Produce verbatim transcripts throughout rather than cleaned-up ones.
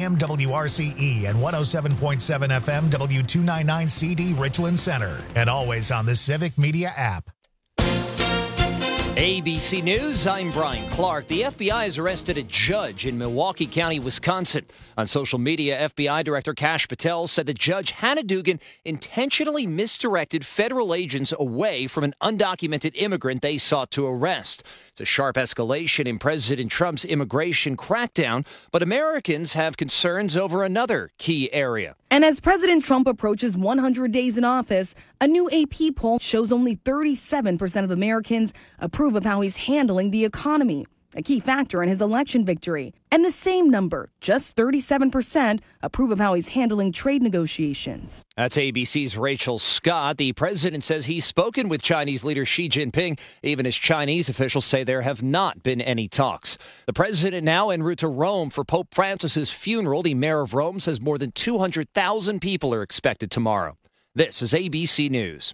M W R C E and one oh seven point seven F M W two ninety-nine C D Richland Center. And always on the Civic Media app. A B C News, I'm Brian Clark. The F B I has arrested a judge in Milwaukee County, Wisconsin. On social media, F B I Director Kash Patel said that Judge Hannah Dugan intentionally misdirected federal agents away from an undocumented immigrant they sought to arrest. It's a sharp escalation in President Trump's immigration crackdown, but Americans have concerns over another key area. And as President Trump approaches one hundred days in office, a new A P poll shows only thirty-seven percent of Americans approve of how he's handling the economy, a key factor in his election victory. And the same number, just thirty-seven percent, approve of how he's handling trade negotiations. That's A B C's Rachel Scott. The president says he's spoken with Chinese leader Xi Jinping, even as Chinese officials say there have not been any talks. The president now en route to Rome for Pope Francis's funeral. The mayor of Rome says more than two hundred thousand people are expected tomorrow. This is A B C News.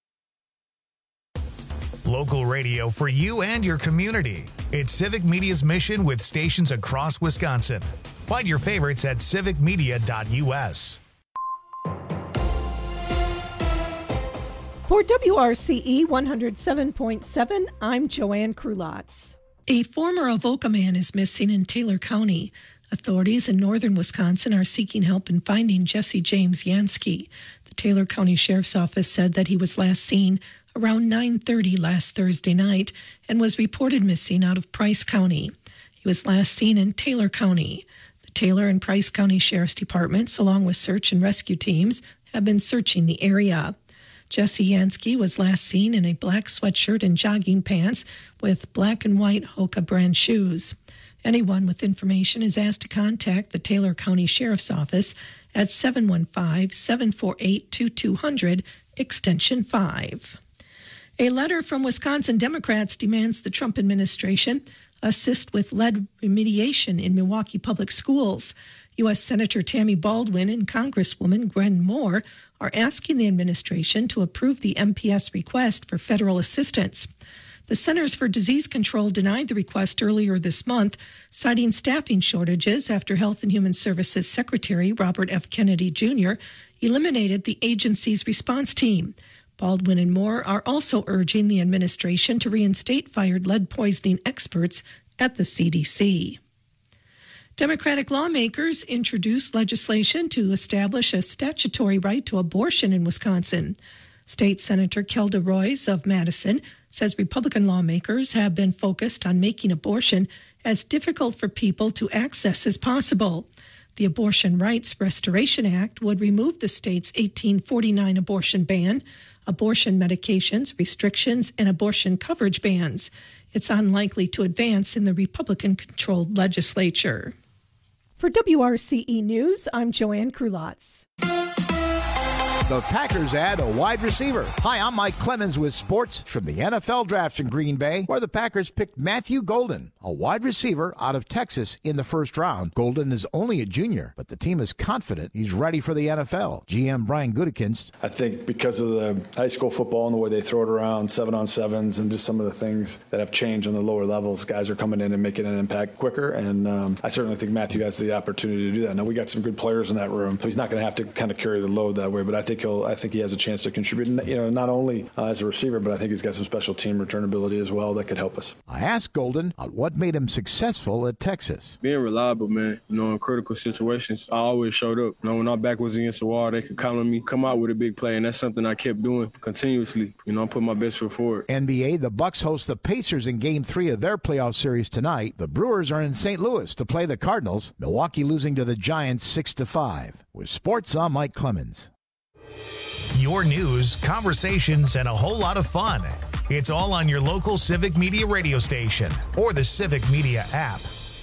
Local radio for you and your community. It's Civic Media's mission with stations across Wisconsin. Find your favorites at civic media dot U S. For W R C E one oh seven point seven, I'm Joanne Krulotz. A former Avoca man is missing in Taylor County. Authorities in northern Wisconsin are seeking help in finding Jesse James Yansky. The Taylor County Sheriff's Office said that he was last seen around nine thirty last Thursday night and was reported missing out of Price County. He was last seen in Taylor County. The Taylor and Price County Sheriff's Departments, along with search and rescue teams, have been searching the area. Jesse Yansky was last seen in a black sweatshirt and jogging pants with black and white Hoka brand shoes. Anyone with information is asked to contact the Taylor County Sheriff's Office at seven one five, seven four eight, two two zero zero, extension five. A letter from Wisconsin Democrats demands the Trump administration assist with lead remediation in Milwaukee public schools. U S Senator Tammy Baldwin and Congresswoman Gwen Moore are asking the administration to approve the M P S request for federal assistance. The Centers for Disease Control denied the request earlier this month, citing staffing shortages after Health and Human Services Secretary Robert F. Kennedy Junior eliminated the agency's response team. Baldwin and Moore are also urging the administration to reinstate fired lead poisoning experts at the C D C. Democratic lawmakers introduced legislation to establish a statutory right to abortion in Wisconsin. State Senator Kelda Roys of Madison says Republican lawmakers have been focused on making abortion as difficult for people to access as possible. The Abortion Rights Restoration Act would remove the state's eighteen forty-nine abortion ban, abortion medications, restrictions, and abortion coverage bans. It's unlikely to advance in the Republican-controlled legislature. For W R C E News, I'm Joanne Krulotz. The Packers add a wide receiver. Hi, I'm Mike Clemens with sports from the N F L Draft in Green Bay, where the Packers picked Matthew Golden, a wide receiver out of Texas, in the first round. Golden is only a junior, but the team is confident he's ready for the N F L. G M Brian Gutekunst. I think because of the high school football and the way they throw it around, seven on sevens, and just some of the things that have changed on the lower levels, guys are coming in and making an impact quicker, and um, I certainly think Matthew has the opportunity to do that. Now, we got some good players in that room, so he's not going to have to kind of carry the load that way, but I think he'll, I think he has a chance to contribute, you know, not only uh, as a receiver, but I think he's got some special team return ability as well that could help us. I asked Golden on what made him successful at Texas. Being reliable, man. You know, in critical situations, I always showed up. You know, when our back was against the wall, they could count on me, come out with a big play, and that's something I kept doing continuously. You know, I put my best foot forward. N B A, the Bucks host the Pacers in Game three of their playoff series tonight. The Brewers are in Saint Louis to play the Cardinals. Milwaukee losing to the Giants six to five. With sports, I'm Mike Clemens. Your news, conversations, and a whole lot of fun. It's all on your local Civic Media radio station or the Civic Media app.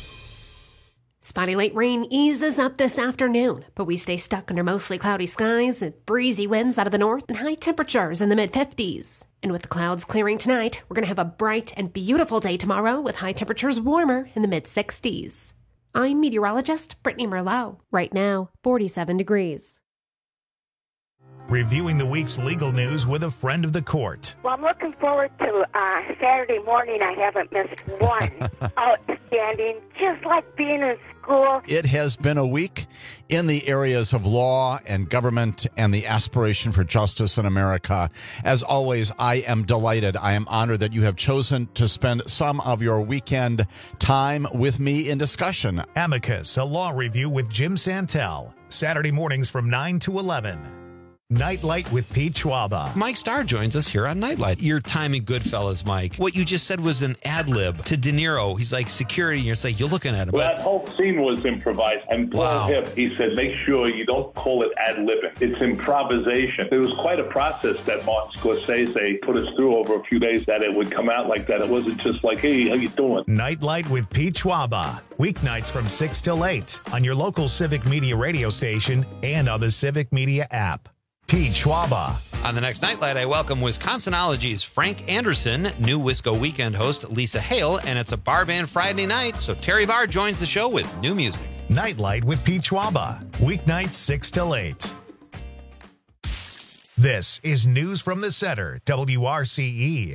Spotty light rain eases up this afternoon, but we stay stuck under mostly cloudy skies and breezy winds out of the north and high temperatures in the mid-fifties. And with the clouds clearing tonight, we're going to have a bright and beautiful day tomorrow with high temperatures warmer in the mid-sixties. I'm meteorologist Brittany Merlot. Right now, forty-seven degrees. reviewing the week's legal news with a friend of the court. Well, I'm looking forward to uh, Saturday morning. I haven't missed one. Outstanding, just like being in school. It has been a week in the areas of law and government and the aspiration for justice in America. As always, I am delighted. I am honored that you have chosen to spend some of your weekend time with me in discussion. Amicus, a law review with Jim Santel. Saturday mornings from nine to eleven. Nightlight with Pete Schwaba. Mike Starr joins us here on Nightlight. Your time in Goodfellas, Mike. What you just said was an ad lib to De Niro. He's like security, and you're like, you're looking at him. Well, that whole scene was improvised. And Paul Wow. Hipp, he said, make sure you don't call it ad libbing. It's improvisation. It was quite a process that Martin Scorsese put us through over a few days, that it would come out like that. It wasn't just like, hey, how you doing? Nightlight with Pete Schwaba. Weeknights from six till eight on your local Civic Media radio station and on the Civic Media app. Pete Schwaba. On the next Nightlight, I welcome Wisconsinology's Frank Anderson, new Wisco Weekend host Lisa Hale, and it's a bar band Friday night, so Terry Barr joins the show with new music. Nightlight with Pete Schwaba. Weeknights six till eight. This is News from the Center, W R C E.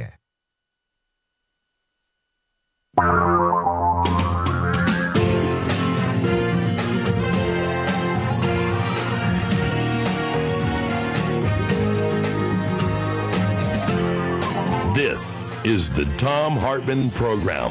This is the Thom Hartmann Program.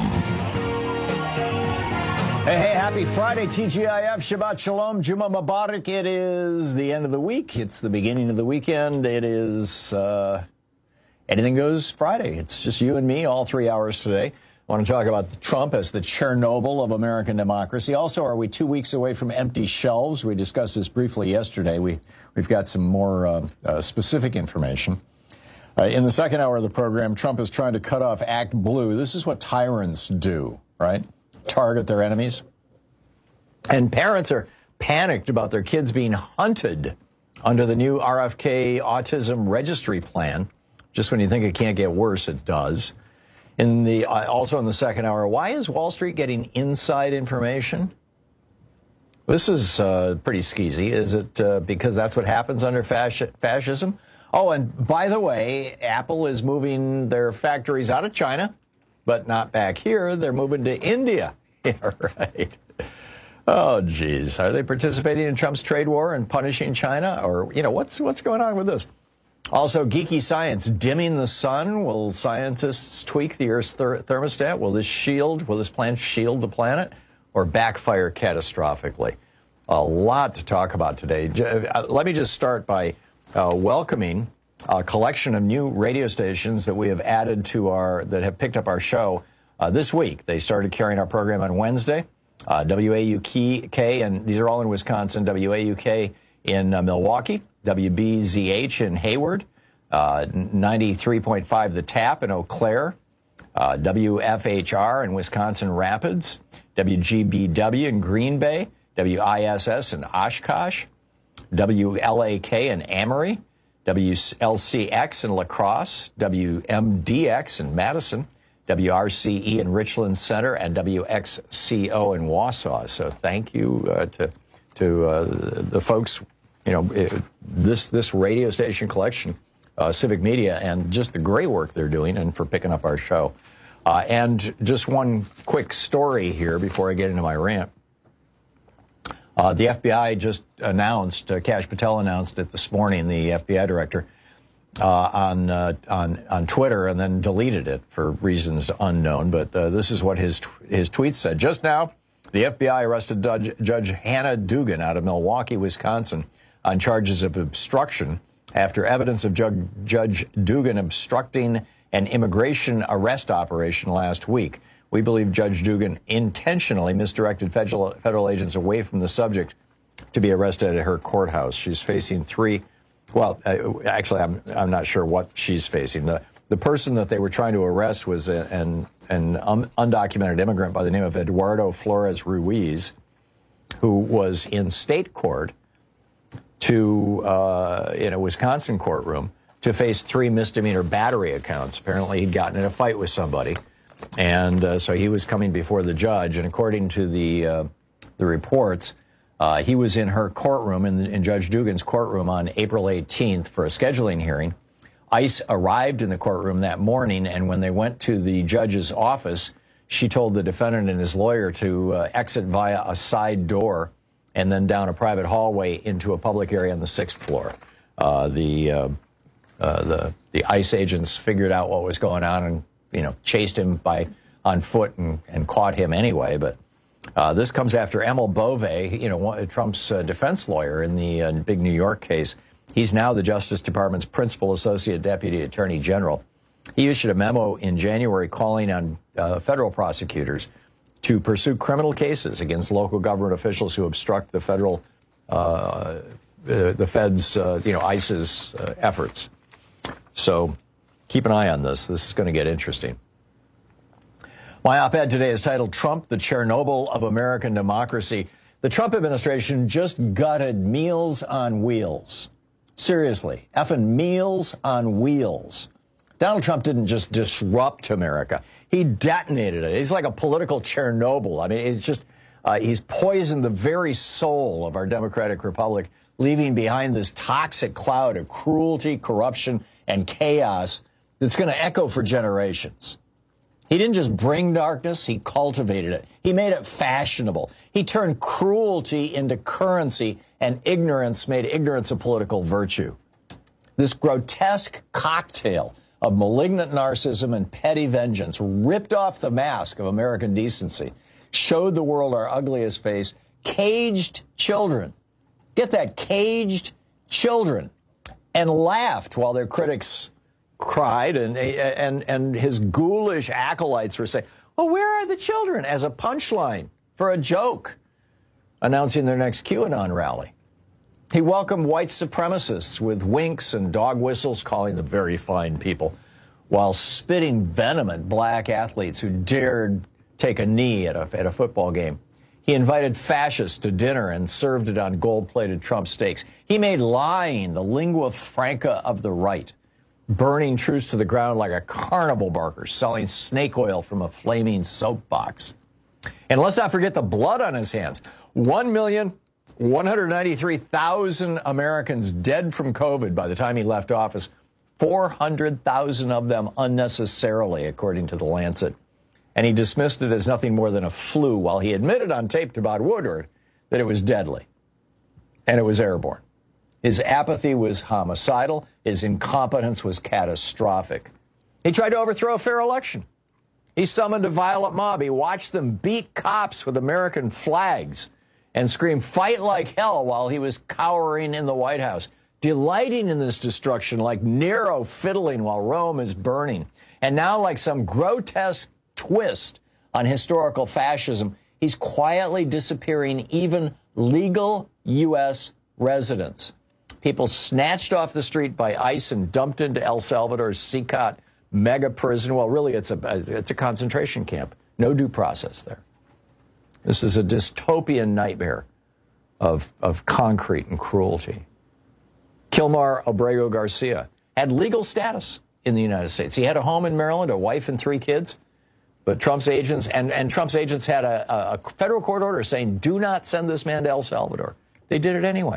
Hey, hey, happy Friday, T G I F, Shabbat Shalom, Juma Mubarak. It is the end of the week. It's the beginning of the weekend. It is uh, Anything Goes Friday. It's just you and me all three hours today. I want to talk about Trump as the Chernobyl of American democracy. Also, are we two weeks away from empty shelves? We discussed this briefly yesterday. We, we've got some more uh, uh, specific information. Uh, in the second hour of the program, Trump is trying to cut off Act Blue. This is what tyrants do, right? Target their enemies. And parents are panicked about their kids being hunted under the new R F K Autism Registry Plan. Just when you think it can't get worse, it does. In the uh, also in the second hour, why is Wall Street getting inside information? This is uh, pretty skeezy. Is it uh, because that's what happens under fasci- fascism? Oh, and by the way, Apple is moving their factories out of China, but not back here. They're moving to India. Yeah, right. Oh, geez. Are they participating in Trump's trade war and punishing China? Or, you know, what's what's going on with this? Also, geeky science, dimming the sun. Will scientists tweak the Earth's ther- thermostat? Will this shield, will this plan shield the planet or backfire catastrophically? A lot to talk about today. Let me just start by Uh, welcoming a collection of new radio stations that we have added to our, that have picked up our show uh, this week. They started carrying our program on Wednesday. Uh, W A U K, and these are all in Wisconsin, W A U K in uh, Milwaukee, W B Z H in Hayward, uh, ninety-three point five The Tap in Eau Claire, uh, W F H R in Wisconsin Rapids, W G B W in Green Bay, W I S S in Oshkosh, W L A K in Amory, W L C X in La Crosse, W M D X in Madison, W R C E in Richland Center, and W X C O in Wausau. So thank you uh, to to uh, the folks, you know, this this radio station collection, uh, Civic Media, and just the great work they're doing, and for picking up our show. Uh, and just one quick story here before I get into my rant. Uh, the F B I just announced, uh, Kash Patel announced it this morning, the F B I director, uh, on, uh, on on Twitter, and then deleted it for reasons unknown. But uh, this is what his his tweet said. Just now, the F B I arrested Judge, Judge Hannah Dugan out of Milwaukee, Wisconsin, on charges of obstruction after evidence of Judge, Judge Dugan obstructing an immigration arrest operation last week. We believe Judge Dugan intentionally misdirected federal, federal agents away from the subject to be arrested at her courthouse. She's facing three, well, uh, actually, I'm I'm not sure what she's facing. The the person that they were trying to arrest was a, an, an un, undocumented immigrant by the name of Eduardo Flores Ruiz, who was in state court to, uh, in a Wisconsin courtroom, to face three misdemeanor battery accounts. Apparently, he'd gotten in a fight with somebody. And uh, so he was coming before the judge, and according to the uh, the reports, Uh, he was in her courtroom, in, in Judge Dugan's courtroom on April eighteenth for a scheduling hearing. ICE arrived in the courtroom that morning, and when they went to the judge's office, she told the defendant and his lawyer to uh, exit via a side door and then down a private hallway into a public area on the sixth floor. Uh, the, uh, uh, the the ICE agents figured out what was going on and, you know, chased him by on foot and, and caught him anyway, but Uh, this comes after Emil Bove, you know, Trump's uh, defense lawyer in the uh, big New York case. He's now the Justice Department's principal associate deputy attorney general. He issued a memo in January calling on uh, federal prosecutors to pursue criminal cases against local government officials who obstruct the federal, uh, uh, the Fed's, uh, you know, ICE's uh, efforts. So keep an eye on this. This is going to get interesting. My op-ed today is titled, Trump, the Chernobyl of American Democracy. The Trump administration just gutted Meals on Wheels. Seriously, effing Meals on Wheels. Donald Trump didn't just disrupt America. He detonated it. He's like a political Chernobyl. I mean, it's just, uh, he's poisoned the very soul of our democratic republic, leaving behind this toxic cloud of cruelty, corruption, and chaos that's going to echo for generations. He didn't just bring darkness, he cultivated it. He made it fashionable. He turned cruelty into currency, and ignorance made ignorance a political virtue. This grotesque cocktail of malignant narcissism and petty vengeance ripped off the mask of American decency, showed the world our ugliest face, caged children. Get that, caged children. And laughed while their critics cried, and and and his ghoulish acolytes were saying, well, where are the children? As a punchline for a joke, announcing their next QAnon rally. He welcomed white supremacists with winks and dog whistles, calling them very fine people, while spitting venom at black athletes who dared take a knee at a, at a football game. He invited fascists to dinner and served it on gold-plated Trump steaks. He made lying the lingua franca of the right, burning truth to the ground like a carnival barker, selling snake oil from a flaming soapbox. And let's not forget the blood on his hands. one million one hundred ninety-three thousand Americans dead from COVID by the time he left office, four hundred thousand of them unnecessarily, according to The Lancet. And he dismissed it as nothing more than a flu, while he admitted on tape to Bob Woodward that it was deadly and it was airborne. His apathy was homicidal. His incompetence was catastrophic. He tried to overthrow a fair election. He summoned a violent mob. He watched them beat cops with American flags and scream, fight like hell, while he was cowering in the White House, delighting in this destruction like Nero fiddling while Rome is burning. And now, like some grotesque twist on historical fascism, he's quietly disappearing even legal U S residents. People snatched off the street by ICE and dumped into El Salvador's Sicat mega prison. Well, really, it's a it's a concentration camp. No due process there. This is a dystopian nightmare of, of concrete and cruelty. Kilmar Abrego Garcia had legal status in the United States. He had a home in Maryland, a wife and three kids. But Trump's agents, and, and Trump's agents had a, a federal court order saying, do not send this man to El Salvador. They did it anyway.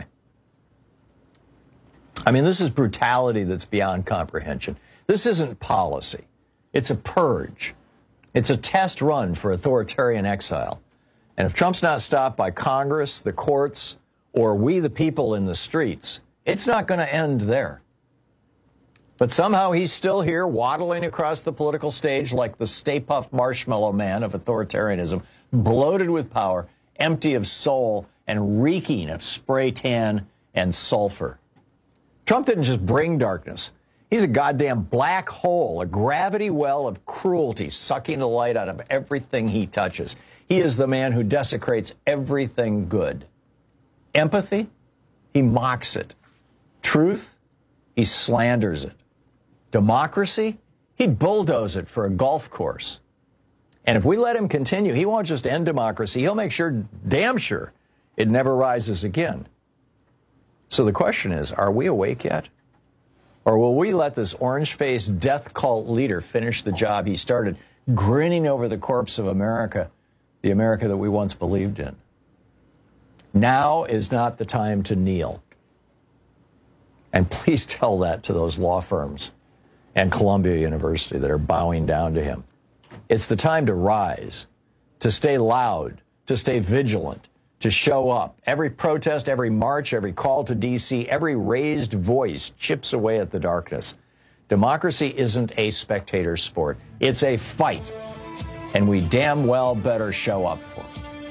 I mean, this is brutality that's beyond comprehension. This isn't policy. It's a purge. It's a test run for authoritarian exile. And if Trump's not stopped by Congress, the courts, or we the people in the streets, it's not going to end there. But somehow he's still here, waddling across the political stage like the Stay Puft Marshmallow Man of authoritarianism, bloated with power, empty of soul, and reeking of spray tan and sulfur. Trump didn't just bring darkness. He's a goddamn black hole, a gravity well of cruelty, sucking the light out of everything he touches. He is the man who desecrates everything good. Empathy? He mocks it. Truth? He slanders it. Democracy? He'd bulldoze it for a golf course. And if we let him continue, he won't just end democracy. He'll make sure, damn sure, it never rises again. So the question is, are we awake yet? Or will we let this orange-faced death cult leader finish the job he started, grinning over the corpse of America, the America that we once believed in? Now is not the time to kneel. And please tell that to those law firms and Columbia University that are bowing down to him. It's the time to rise, to stay loud, to stay vigilant, to show up. Every protest, every march, every call to D C, every raised voice chips away at the darkness. Democracy isn't a spectator sport. It's a fight. And we damn well better show up for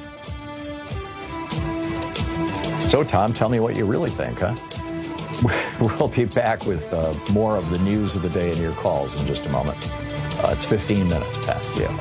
it. So, Tom, tell me what you really think, huh? We'll be back with uh, more of the news of the day and your calls in just a moment. Uh, it's fifteen minutes past the hour.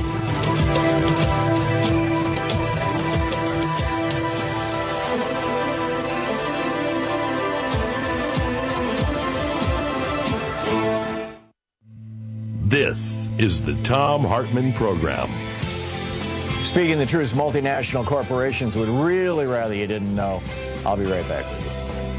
This is the Thom Hartmann Program. Speaking the truth, multinational corporations would really rather you didn't know. I'll be right back with you.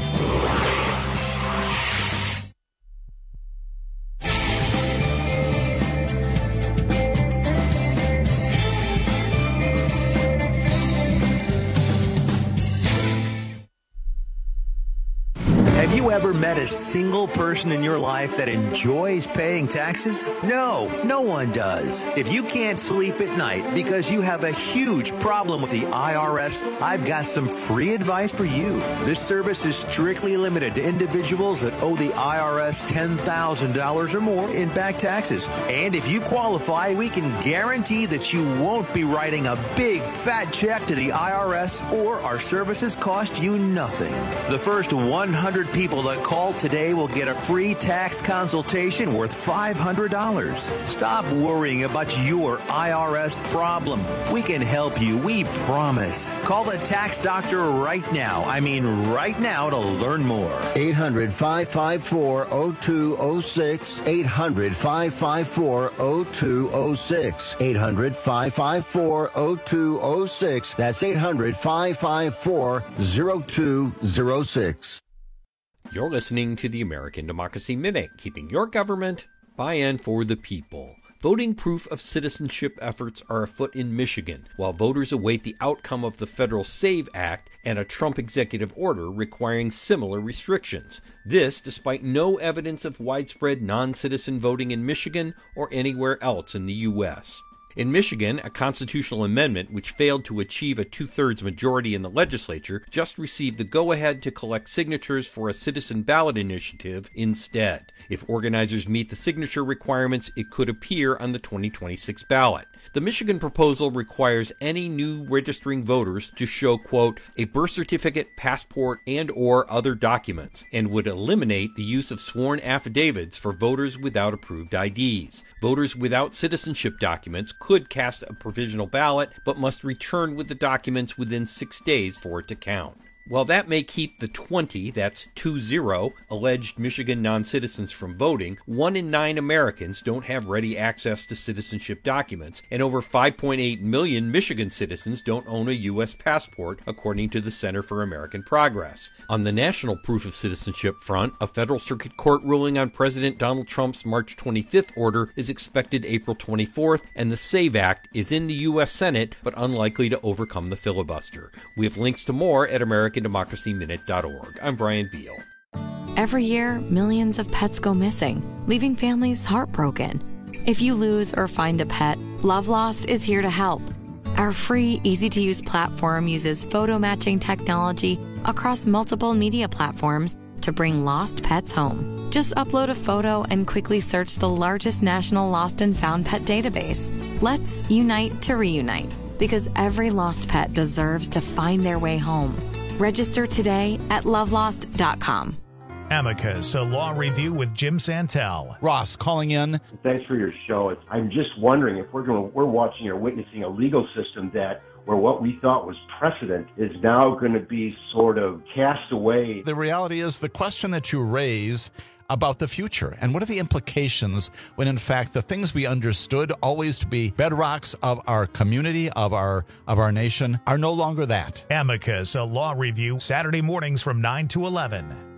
Have you ever met a single person in your life that enjoys paying taxes? No, no one does. If you can't sleep at night because you have a huge problem with the I R S, I've got some free advice for you. This service is strictly limited to individuals that owe the I R S ten thousand dollars or more in back taxes. And if you qualify, we can guarantee that you won't be writing a big fat check to the I R S, or our services cost you nothing. The first one hundred people that call today will get a free tax consultation worth five hundred dollars. Stop worrying about your I R S problem. We can help you, we promise. Call the tax doctor right now. I mean right now to learn more. eight hundred, five five four, oh two oh six. eight hundred, five five four, oh two oh six. eight hundred, five five four, oh two oh six. That's eight hundred, five five four, oh two oh six. You're listening to the American Democracy Minute, keeping your government by and for the people. Voting proof of citizenship efforts are afoot in Michigan, while voters await the outcome of the federal SAVE Act and a Trump executive order requiring similar restrictions. This despite no evidence of widespread non-citizen voting in Michigan or anywhere else in the U S In Michigan, a constitutional amendment which failed to achieve a two-thirds majority in the legislature just received the go-ahead to collect signatures for a citizen ballot initiative instead. If organizers meet the signature requirements, it could appear on the twenty twenty-six ballot. The Michigan proposal requires any new registering voters to show, quote, a birth certificate, passport, and or other documents, and would eliminate the use of sworn affidavits for voters without approved I Ds. Voters without citizenship documents could cast a provisional ballot, but must return with the documents within six days for it to count. While that may keep the twenty, that's two zero, alleged Michigan non-citizens from voting, one in nine Americans don't have ready access to citizenship documents, and over five point eight million Michigan citizens don't own a U S passport, according to the Center for American Progress. On the national proof of citizenship front, a federal circuit court ruling on President Donald Trump's March twenty-fifth order is expected April twenty-fourth, and the SAVE Act is in the U S Senate, but unlikely to overcome the filibuster. We have links to more at American Democracy Minute dot org. I'm Brian Beal. Every year, millions of pets go missing, leaving families heartbroken. If you lose or find a pet, Love Lost is here to help. Our free, easy-to-use platform uses photo matching technology across multiple media platforms to bring lost pets home. Just upload a photo and quickly search the largest national lost and found pet database. Let's unite to reunite, because every lost pet deserves to find their way home. Register today at love lost dot com. Amicus, a law review with Jim Santel. Ross calling in. Thanks for your show. It's, I'm just wondering if we're going, we're watching or witnessing a legal system that where what we thought was precedent is now going to be sort of cast away. The reality is the question that you raise about the future and what are the implications when in fact the things we understood always to be bedrocks of our community, of our of our nation, are no longer that. Amicus, a law review, Saturday mornings from nine to eleven. More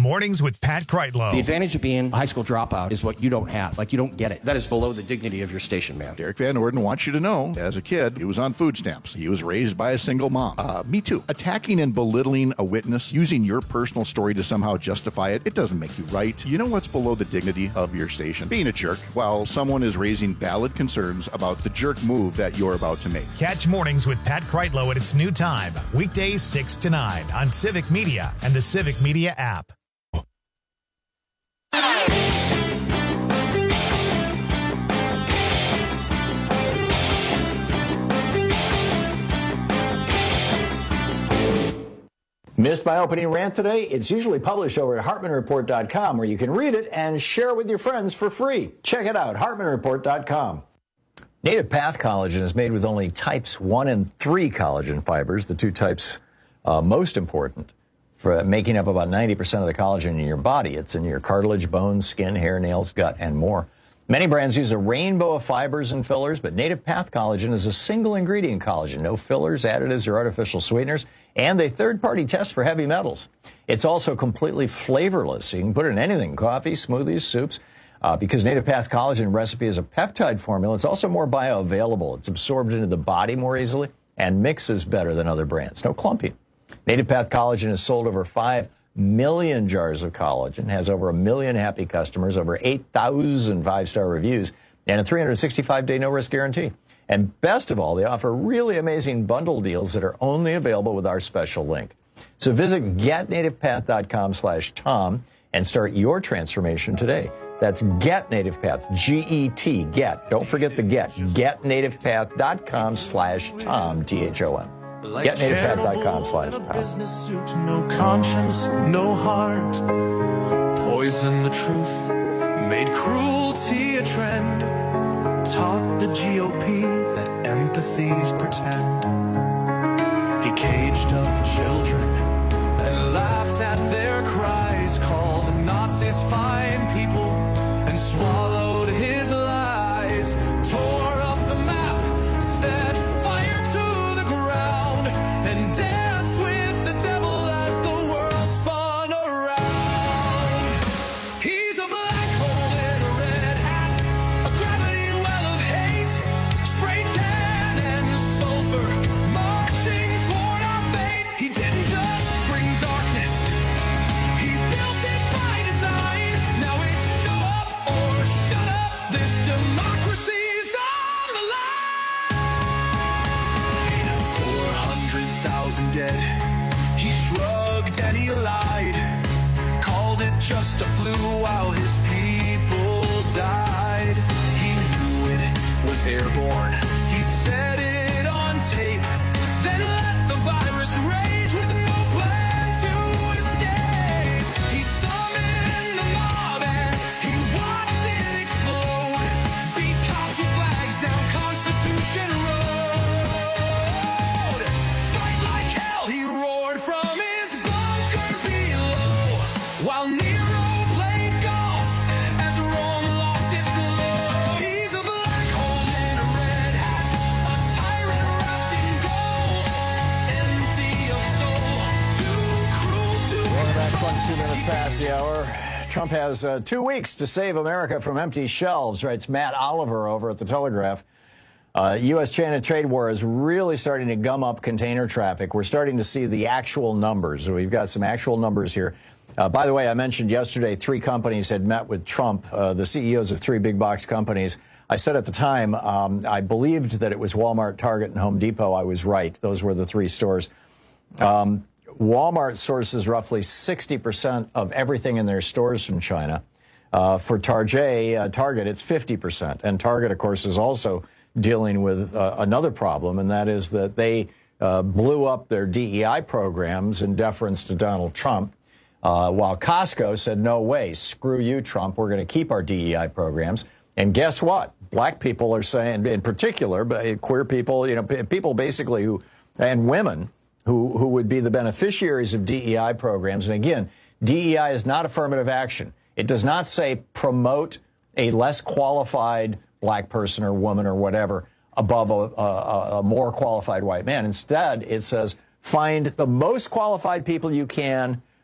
Mornings with Pat Kreitlow. The advantage of being a high school dropout is what you don't have. Like, you don't get it. That is below the dignity of your station, man. Derek Van Orden wants you to know, as a kid, he was on food stamps. He was raised by a single mom. Uh, me too. Attacking and belittling a witness, using your personal story to somehow justify it, it doesn't make you right. You know what's below the dignity of your station? Being a jerk while someone is raising valid concerns about the jerk move that you're about to make. Catch Mornings with Pat Kreitlow at its new time, weekdays six to nine on Civic Media and the Civic Media app. Missed my opening rant today? It's usually published over at Hartman Report dot com, where you can read it and share it with your friends for free. Check it out, Hartman Report dot com. Native Path collagen is made with only types one and three collagen fibers, the two types uh, most important for making up about ninety percent of the collagen in your body. It's in your cartilage, bones, skin, hair, nails, gut, and more. Many brands use a rainbow of fibers and fillers, but Native Path collagen is a single ingredient collagen, no fillers, additives, or artificial sweeteners, and a third-party test for heavy metals. It's also completely flavorless, so you can put it in anything, coffee, smoothies, soups. Uh, because Native Path collagen recipe is a peptide formula, it's also more bioavailable. It's absorbed into the body more easily and mixes better than other brands. No clumping. Native Path collagen has sold over five million jars of collagen, has over a million happy customers, over eight thousand five-star reviews, and a three hundred sixty-five day no-risk guarantee. And best of all, they offer really amazing bundle deals that are only available with our special link. So visit get native path dot com slash Tom and start your transformation today. That's Get Native Path, G E T, get. Don't forget the get. get native path dot com slash Tom, T H O M. get native path dot com slash Tom. Business suit, no conscience, no heart. Poison the truth, made cruelty a trend. Taught the G O P that empathy's pretend. He caged up children and laughed at their cries. Called Nazis fine people and swallowed his lies. Tore up the map, set fire to the ground, and danced with the devil as the world spun around. He's a black hole in a red hat, a gravity well of hate, spray tan and sulfur, marching toward our fate. He didn't just bring darkness, he built it by design. Now it's show up or shut up, this democracy's on the line. four hundred thousand dead, he shrugged and he lied. Called it just a flu while his people died. He knew it was airborne, he said it on tape. Then let the virus rage with no plan to escape. He summoned the mob and he watched it explode. Beat cops with flags down Constitution Road. Fight like hell, he roared from his bunker below, while Nero played golf as Rome lost its glow. He's a black hole in a red hat, a tyrant wrapped in gold, empty of soul, too cruel to Welcome back, twenty-two minutes past the hour. Trump has uh, two weeks to save America from empty shelves, writes Matt Oliver over at The Telegraph. Uh, U S China trade war is really starting to gum up container traffic. We're starting to see the actual numbers. We've got some actual numbers here. Uh, by the way, I mentioned yesterday three companies had met with Trump, uh, the C E Os of three big box companies. I said at the time, um, I believed that it was Walmart, Target, and Home Depot. I was right. Those were the three stores. Um, Walmart sources roughly sixty percent of everything in their stores from China. Uh, for Target, uh, Target, it's fifty percent. And Target, of course, is also dealing with uh, another problem, and that is that they uh, blew up their D E I programs in deference to Donald Trump, uh, while Costco said, no way, screw you, Trump, we're going to keep our D E I programs. And guess what? Black people are saying, in particular, but queer people, you know, people basically who, and women who, who would be the beneficiaries of D E I programs. And again, D E I is not affirmative action. It does not say promote a less qualified black person or woman or whatever above a, a, a more qualified white man. Instead, it says find the most qualified people you can,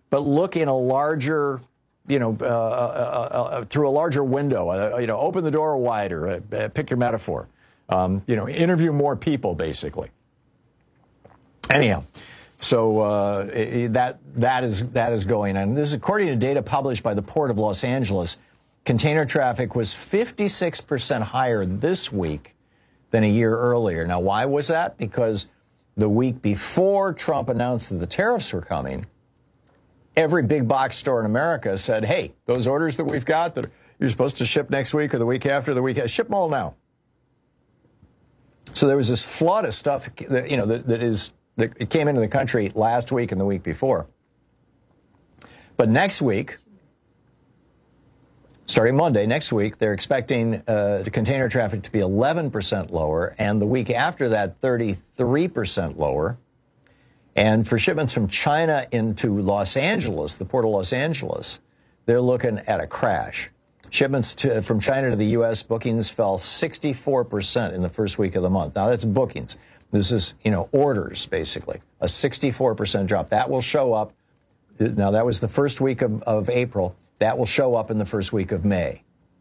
but look in a larger, you know, uh, uh, uh, uh, through a larger window. Uh, you know, open the door wider. Uh, pick your metaphor. Um, you know, interview more people, basically. Anyhow, so uh, that that is that is going on. This is according to data published by the Port of Los Angeles. Container traffic was fifty-six percent higher this week than a year earlier. Now, why was that? Because the week before Trump announced that the tariffs were coming, every big box store in America said, hey, those orders that we've got that you're supposed to ship next week or the week after, the week after, ship them all now. So there was this flood of stuff that, you know, that, that is that it came into the country last week and the week before. But next week, starting Monday, next week, they're expecting uh, the container traffic to be eleven percent lower, and the week after that, thirty-three percent lower. And for shipments from China into Los Angeles, the Port of Los Angeles, they're looking at a crash. Shipments to, from China to the U S, bookings fell sixty-four percent in the first week of the month. Now, that's bookings. This is, you know, orders, basically. A sixty-four percent drop. That will show up. Now, that was the first week of, of April. That will show up in the first week of May.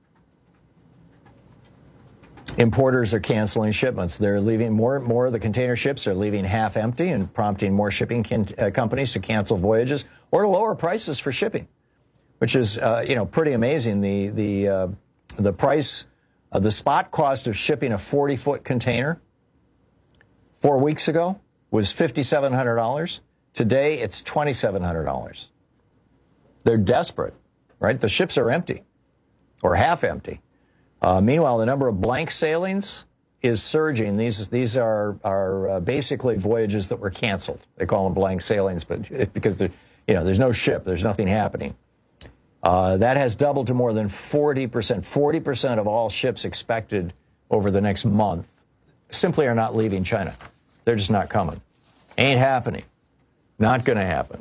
Importers are canceling shipments. They're leaving more and more of the container ships are leaving half empty and prompting more shipping can, uh, companies to cancel voyages or to lower prices for shipping, which is, uh, you know, pretty amazing. The the uh, the price, uh, the spot cost of shipping a forty-foot container four weeks ago was fifty-seven hundred dollars. Today, it's twenty-seven hundred dollars. They're desperate, right? The ships are empty or half empty. Uh, meanwhile, the number of blank sailings is surging. These these are are uh, basically voyages that were canceled. They call them blank sailings, but because you know there's no ship, there's nothing happening. Uh, that has doubled to more than forty percent. forty percent of all ships expected over the next month simply are not leaving China. They're just not coming. Ain't happening. Not going to happen.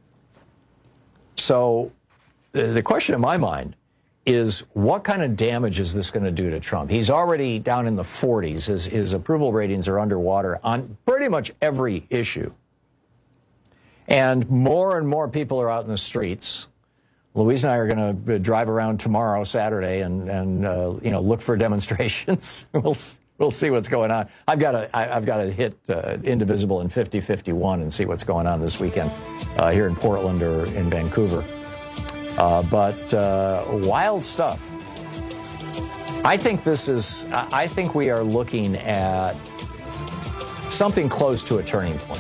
So the, the question in my mind is what kind of damage is this going to do to Trump? He's already down in the forties. His, his approval ratings are underwater on pretty much every issue. And more and more people are out in the streets. Louise and I are going to drive around tomorrow, Saturday, and, and uh, you know, look for demonstrations. we'll we'll see what's going on. I've got to I've got to hit uh, Indivisible and fifty fifty-one and see what's going on this weekend uh, here in Portland or in Vancouver. Uh, but uh, wild stuff. I think this is, I think we are looking at something close to a turning point.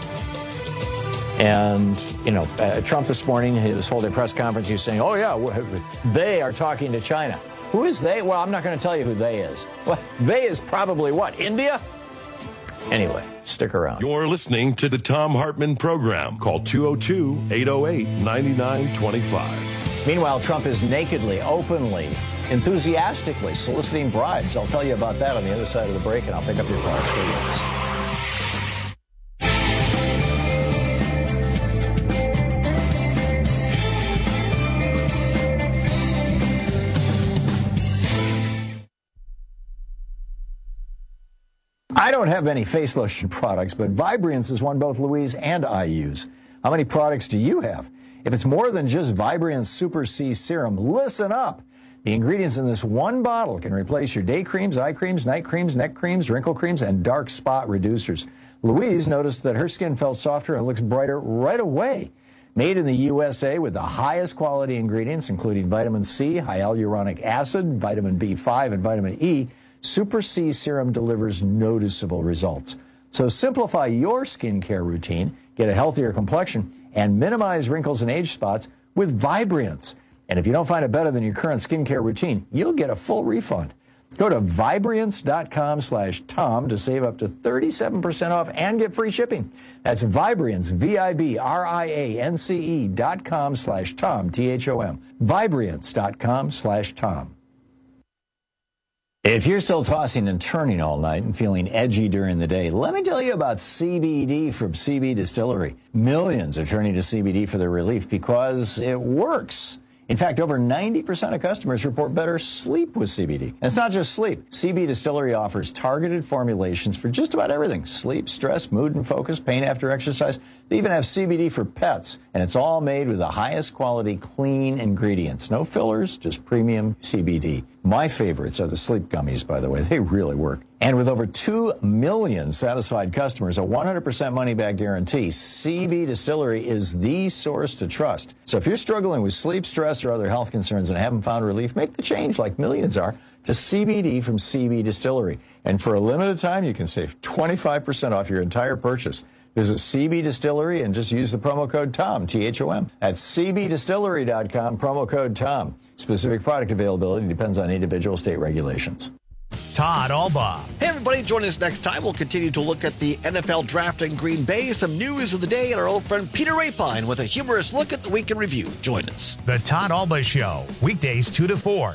And, you know, uh, Trump this morning, he was holding a press conference, he was saying, oh, yeah, they are talking to China. Who is they? Well, I'm not going to tell you who they is. Well, they is probably what, India? Anyway, stick around. You're listening to the Thom Hartmann Program. Call two oh two, eight oh eight, nine nine two five. Meanwhile, Trump is nakedly, openly, enthusiastically soliciting bribes. I'll tell you about that on the other side of the break, and I'll pick up your call. Stay with us. I don't have any face lotion products, but Vibriance is one both Louise and I use. How many products do you have? If it's more than just Vibriance Super C Serum, listen up. The ingredients in this one bottle can replace your day creams, eye creams, night creams, neck creams, wrinkle creams, and dark spot reducers. Louise noticed that her skin felt softer and looks brighter right away. Made in the U S A with the highest quality ingredients, including vitamin C, hyaluronic acid, vitamin B five, and vitamin E, Super C Serum delivers noticeable results. So simplify your skincare routine, get a healthier complexion, and minimize wrinkles and age spots with Vibriance. And if you don't find it better than your current skincare routine, you'll get a full refund. Go to Vibriance.com slash Tom to save up to thirty-seven percent off and get free shipping. That's Vibriance, V I B R I A N C E dot com slash Tom, T H O M. Vibriance.com slash Tom. If you're still tossing and turning all night and feeling edgy during the day, let me tell you about C B D from C B Distillery. Millions are turning to C B D for their relief because it works. In fact, over ninety percent of customers report better sleep with C B D. And it's not just sleep. C B Distillery offers targeted formulations for just about everything. Sleep, stress, mood and focus, pain after exercise. They even have C B D for pets. And it's all made with the highest quality, clean ingredients. No fillers, just premium C B D. My favorites are the sleep gummies, by the way. They really work. And with over two million satisfied customers, a one hundred percent money-back guarantee, C B Distillery is the source to trust. So if you're struggling with sleep, stress, or other health concerns and haven't found relief, make the change like millions are to C B D from C B Distillery. And for a limited time, you can save twenty-five percent off your entire purchase. Visit C B Distillery and just use the promo code TOM, T H O M, at C B distillery dot com, promo code TOM. Specific product availability depends on individual state regulations. Todd Albaugh. Hey, everybody, join us next time. We'll continue to look at the N F L draft in Green Bay, some news of the day, and our old friend Peter Rapine with a humorous look at the week in review. Join us. The Todd Albaugh Show, weekdays two to four.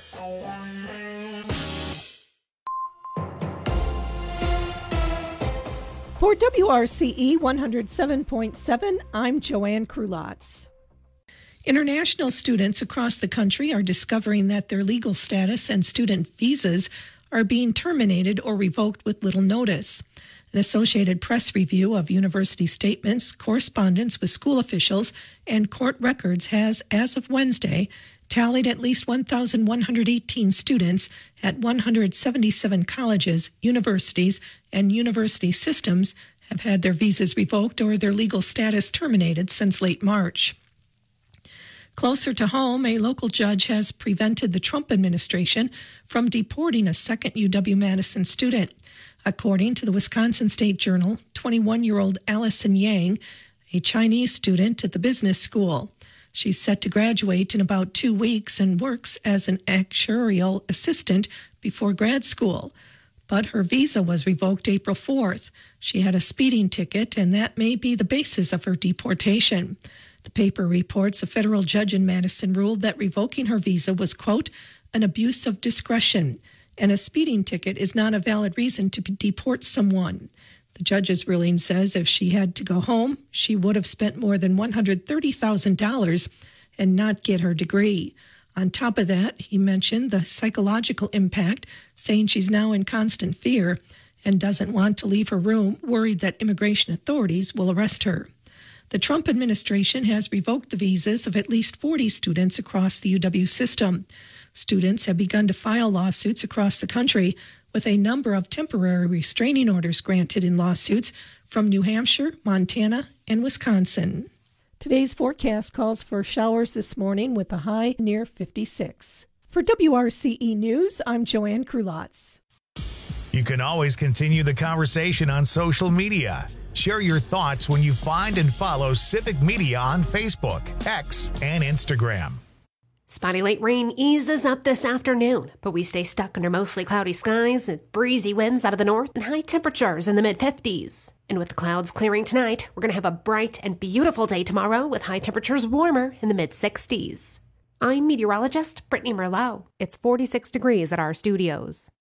For W R C E one oh seven point seven, I'm Joanne Krulotz. International students across the country are discovering that their legal status and student visas are being terminated or revoked with little notice. An Associated Press review of university statements, correspondence with school officials, and court records has, as of Wednesday, tallied at least one thousand one hundred eighteen students at one hundred seventy-seven colleges, universities, and university systems have had their visas revoked or their legal status terminated since late March. Closer to home, a local judge has prevented the Trump administration from deporting a second U W-Madison student. According to the Wisconsin State Journal, twenty-one-year-old Allison Yang, a Chinese student at the business school. She's set to graduate in about two weeks and works as an actuarial assistant before grad school. But her visa was revoked April fourth. She had a speeding ticket, and that may be the basis of her deportation. The paper reports a federal judge in Madison ruled that revoking her visa was, quote, an abuse of discretion, and a speeding ticket is not a valid reason to deport someone. The judge's ruling says if she had to go home, she would have spent more than one hundred thirty thousand dollars and not get her degree. On top of that, he mentioned the psychological impact, saying she's now in constant fear and doesn't want to leave her room, worried that immigration authorities will arrest her. The Trump administration has revoked the visas of at least forty students across the U W system. Students have begun to file lawsuits across the country, with a number of temporary restraining orders granted in lawsuits from New Hampshire, Montana, and Wisconsin. Today's forecast calls for showers this morning with a high near fifty-six. For W R C E News, I'm Joanne Krulotz. You can always continue the conversation on social media. Share your thoughts when you find and follow Civic Media on Facebook, X, and Instagram. Spotty late rain eases up this afternoon, but we stay stuck under mostly cloudy skies with breezy winds out of the north and high temperatures in the mid fifties. And with the clouds clearing tonight, we're going to have a bright and beautiful day tomorrow with high temperatures warmer in the mid sixties. I'm meteorologist Brittany Merlot. It's forty-six degrees at our studios.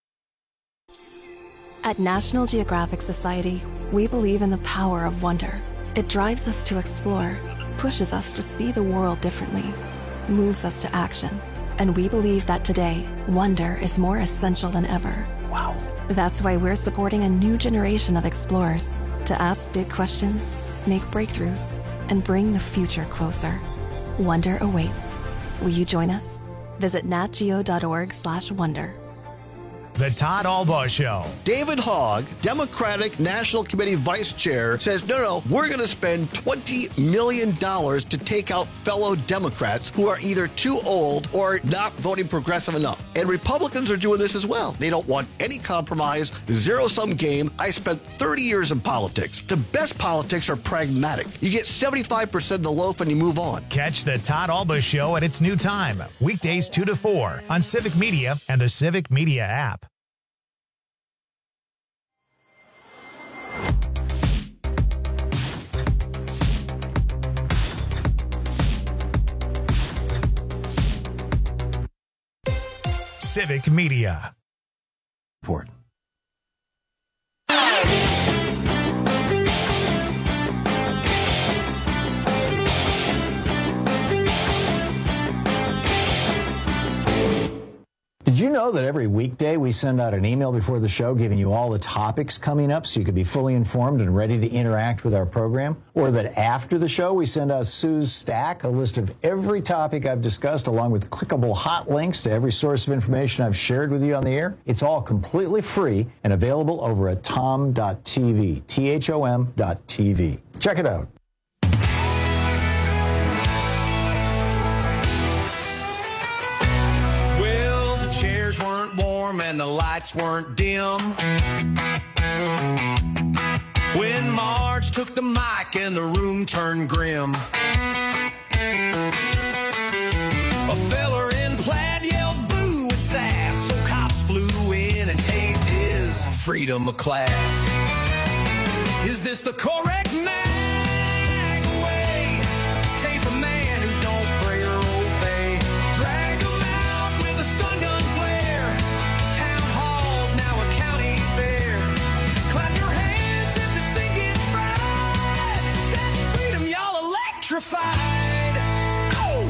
At National Geographic Society, we believe in the power of wonder. It drives us to explore, pushes us to see the world differently, moves us to action. And we believe that today, wonder is more essential than ever. Wow. That's why we're supporting a new generation of explorers to ask big questions, make breakthroughs, and bring the future closer. Wonder awaits. Will you join us? Visit natgeo.org slash wonder. The Todd Albaugh Show. David Hogg, Democratic National Committee Vice Chair, says, no, no, we're going to spend twenty million dollars to take out fellow Democrats who are either too old or not voting progressive enough. And Republicans are doing this as well. They don't want any compromise, zero-sum game. I spent thirty years in politics. The best politics are pragmatic. You get seventy-five percent of the loaf and you move on. Catch the Todd Albaugh Show at its new time, weekdays two to four on Civic Media and the Civic Media app. Civic Media. Report. know that every weekday we send out an email before the show giving you all the topics coming up so you can be fully informed and ready to interact with our program? Or that after the show we send out Sue's Stack, a list of every topic I've discussed along with clickable hot links to every source of information I've shared with you on the air? It's all completely free and available over at tom dot t v, T H O M dot T V. Check it out. And the lights weren't dim when Marge took the mic and the room turned grim. A feller in plaid yelled boo with sass, so cops flew in and tased his freedom of class. Is this the correct mag way? Tase a man who don't pray or obey. Drag him out with a stun gun flare. Town hall's now a county fair. Clap your hands if the scene gets fried. That's freedom, y'all electrified. Oh!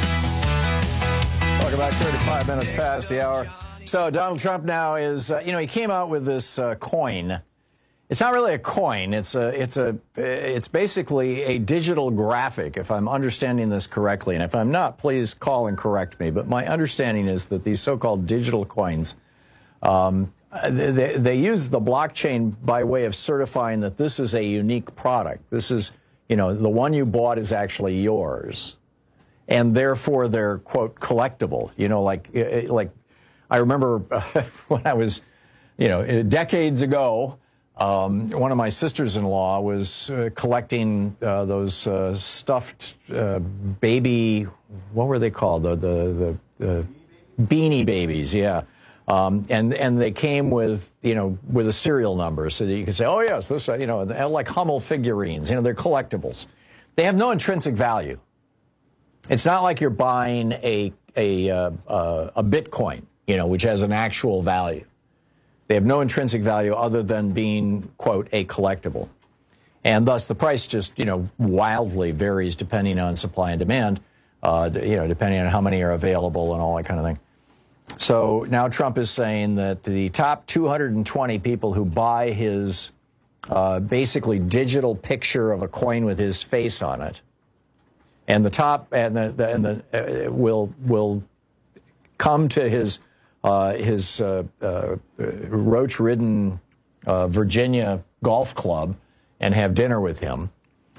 Welcome back, thirty-five minutes past the hour. So Donald Trump now is, uh, you know, he came out with this uh, coin. It's not really a coin. It's a, it's a, it's basically a digital graphic, if I'm understanding this correctly. And if I'm not, please call and correct me. But my understanding is that these so-called digital coins, um, they, they use the blockchain by way of certifying that this is a unique product. This is, you know, the one you bought is actually yours. And therefore they're, quote, collectible. You know, like, like I remember when I was, you know, decades ago, Um, one of my sisters-in-law was uh, collecting uh, those uh, stuffed uh, baby, what were they called? The the, the, the Beanie Babies, yeah. Um, and and they came with, you know, with a serial number so that you could say, oh yes, this, uh, you know, like Hummel figurines. You know, they're collectibles. They have no intrinsic value. It's not like you're buying a a uh, uh, a Bitcoin, you know, which has an actual value. They have no intrinsic value other than being, quote, a collectible. And thus the price just, you know, wildly varies depending on supply and demand, uh, you know, depending on how many are available and all that kind of thing. So now Trump is saying that the top two hundred twenty people who buy his uh, basically digital picture of a coin with his face on it, and the top and the, the, and the uh, will will come to his Uh, his uh, uh, roach-ridden uh, Virginia golf club and have dinner with him,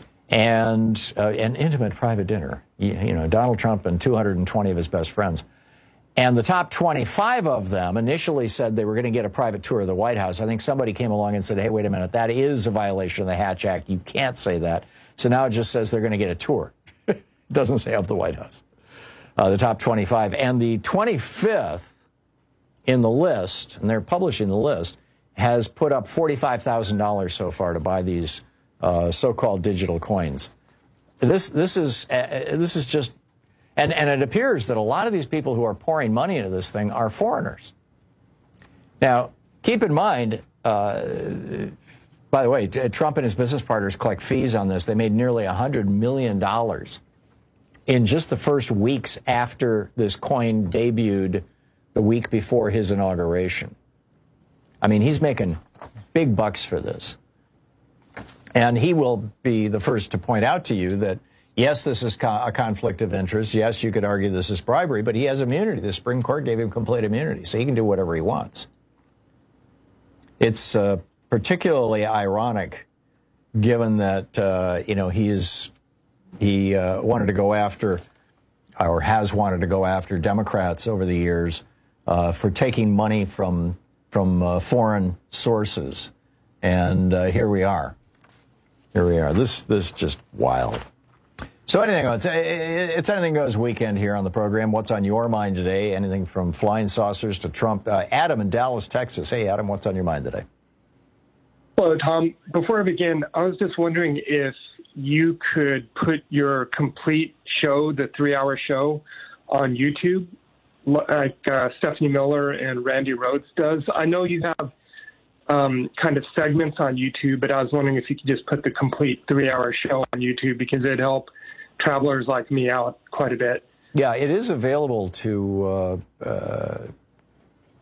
and uh, an intimate private dinner. You, you know, Donald Trump and two hundred twenty of his best friends. And the top twenty-five of them initially said they were going to get a private tour of the White House. I think somebody came along and said, hey, wait a minute, that is a violation of the Hatch Act. You can't say that. So now it just says they're going to get a tour. It doesn't say of the White House. Uh, the top twenty-five. And the twenty-fifth in the list, and they're publishing the list, has put up forty-five thousand dollars so far to buy these uh, so-called digital coins. This this is uh, this is just, and and it appears that a lot of these people who are pouring money into this thing are foreigners. Now, keep in mind, uh, by the way, Trump and his business partners collect fees on this. They made nearly one hundred million dollars in just the first weeks after this coin debuted the week before his inauguration. I mean, he's making big bucks for this. And he will be the first to point out to you that, yes, this is co- a conflict of interest. Yes, you could argue this is bribery, but he has immunity. The Supreme Court gave him complete immunity, so he can do whatever he wants. It's uh, particularly ironic, given that, uh, you know, he's, he uh, wanted to go after, or has wanted to go after Democrats over the years Uh, for taking money from from uh, foreign sources, and uh, here we are. Here we are. This this is just wild. So anything goes. It's anything goes weekend here on the program. What's on your mind today? Anything from flying saucers to Trump. Uh, Adam in Dallas, Texas. Hey, Adam, what's on your mind today? Hello, Tom. Before I begin, I was just wondering if you could put your complete show, the three-hour show, on YouTube, like uh, Stephanie Miller and Randy Rhoads does. I know you have um, kind of segments on YouTube, but I was wondering if you could just put the complete three-hour show on YouTube, because it'd help travelers like me out quite a bit. Yeah, it is available to uh, uh,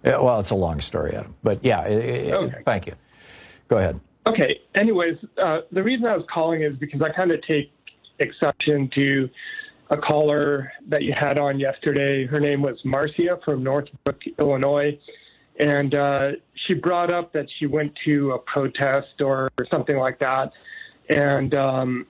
Yeah, well, it's a long story, Adam. But yeah, it, it, okay. Thank you. Go ahead. Okay. Anyways, uh, the reason I was calling is because I kind of take exception to a caller that you had on yesterday. Her name was Marcia from Northbrook, Illinois. And uh, she brought up that she went to a protest or something like that. And um,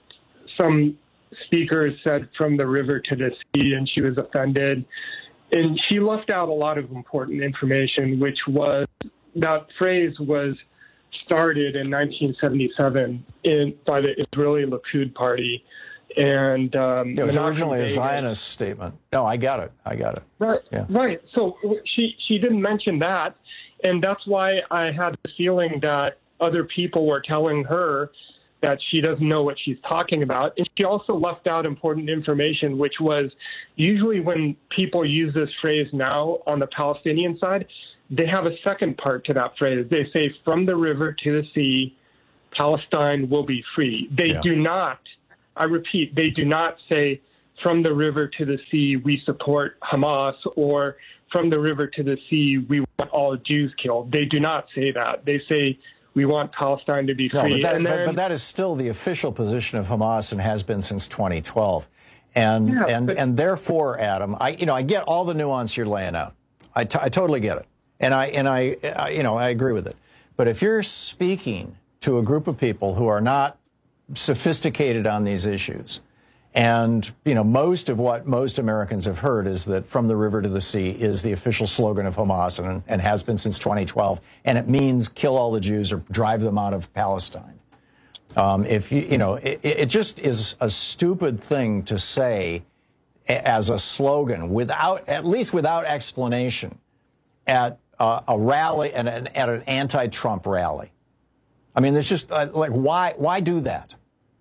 some speakers said from the river to the sea, and she was offended. And she left out a lot of important information, which was that phrase was started in nineteen seventy-seven in, by the Israeli Likud party. And um, it was Menachem originally a Begin- Zionist statement. No, I got it. I got it. Right, yeah. right. So she, she didn't mention that. And that's why I had the feeling that other people were telling her that she doesn't know what she's talking about. And she also left out important information, which was usually when people use this phrase now on the Palestinian side, they have a second part to that phrase. They say, from the river to the sea, Palestine will be free. They Yeah. do not, I repeat, they do not say, from the river to the sea, we support Hamas, or from the river to the sea, we want all Jews killed. They do not say that. They say, we want Palestine to be free. No, but, that, and then, but, but that is still the official position of Hamas and has been since twenty twelve. And Yeah, and but- and therefore, Adam, I you know I get all the nuance you're laying out. I, t- I totally get it, and I and I, I you know I agree with it. But if you're speaking to a group of people who are not sophisticated on these issues, and you know most of what most Americans have heard is that from the river to the sea is the official slogan of Hamas and, and has been since twenty twelve, and it means kill all the Jews or drive them out of Palestine. Um, if you you know it, it just is a stupid thing to say as a slogan without at least without explanation at uh, a rally and an, at an anti-Trump rally. I mean, there's just uh, like why why do that?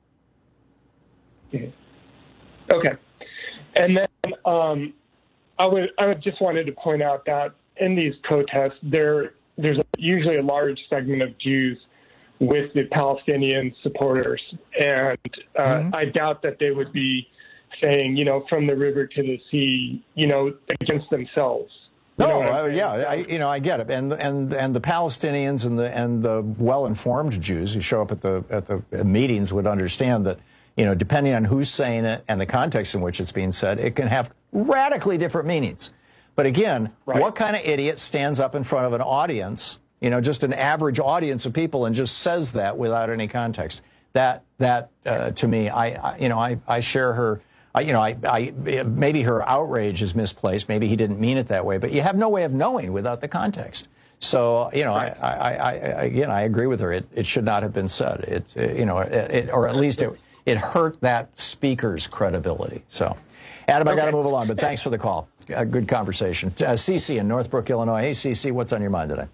Okay. And then um, I would I would just wanted to point out that in these protests, there there's usually a large segment of Jews with the Palestinian supporters, and uh, Mm-hmm. I doubt that they would be saying, you know, from the river to the sea, you know, against themselves. You know No, what I'm uh, saying? yeah, I, you know, I get it, and and and the Palestinians and the and the well-informed Jews who show up at the at the meetings would understand that, you know, depending on who's saying it and the context in which it's being said, it can have radically different meanings. But again, Right. what kind of idiot stands up in front of an audience, you know, just an average audience of people, and just says that without any context? That that uh, to me, I, I you know, I I share her. I, you know, I, I, maybe her outrage is misplaced. Maybe he didn't mean it that way, but you have no way of knowing without the context. So, you know, Right. I, I, I, I, again, I agree with her. It, it should not have been said. It, uh, you know, it, it, or at least it, it hurt that speaker's credibility. So, Adam, I got to Okay. move along, but thanks for the call. Uh, good conversation. Uh, Cece in Northbrook, Illinois. Hey, Cece, what's on your mind today?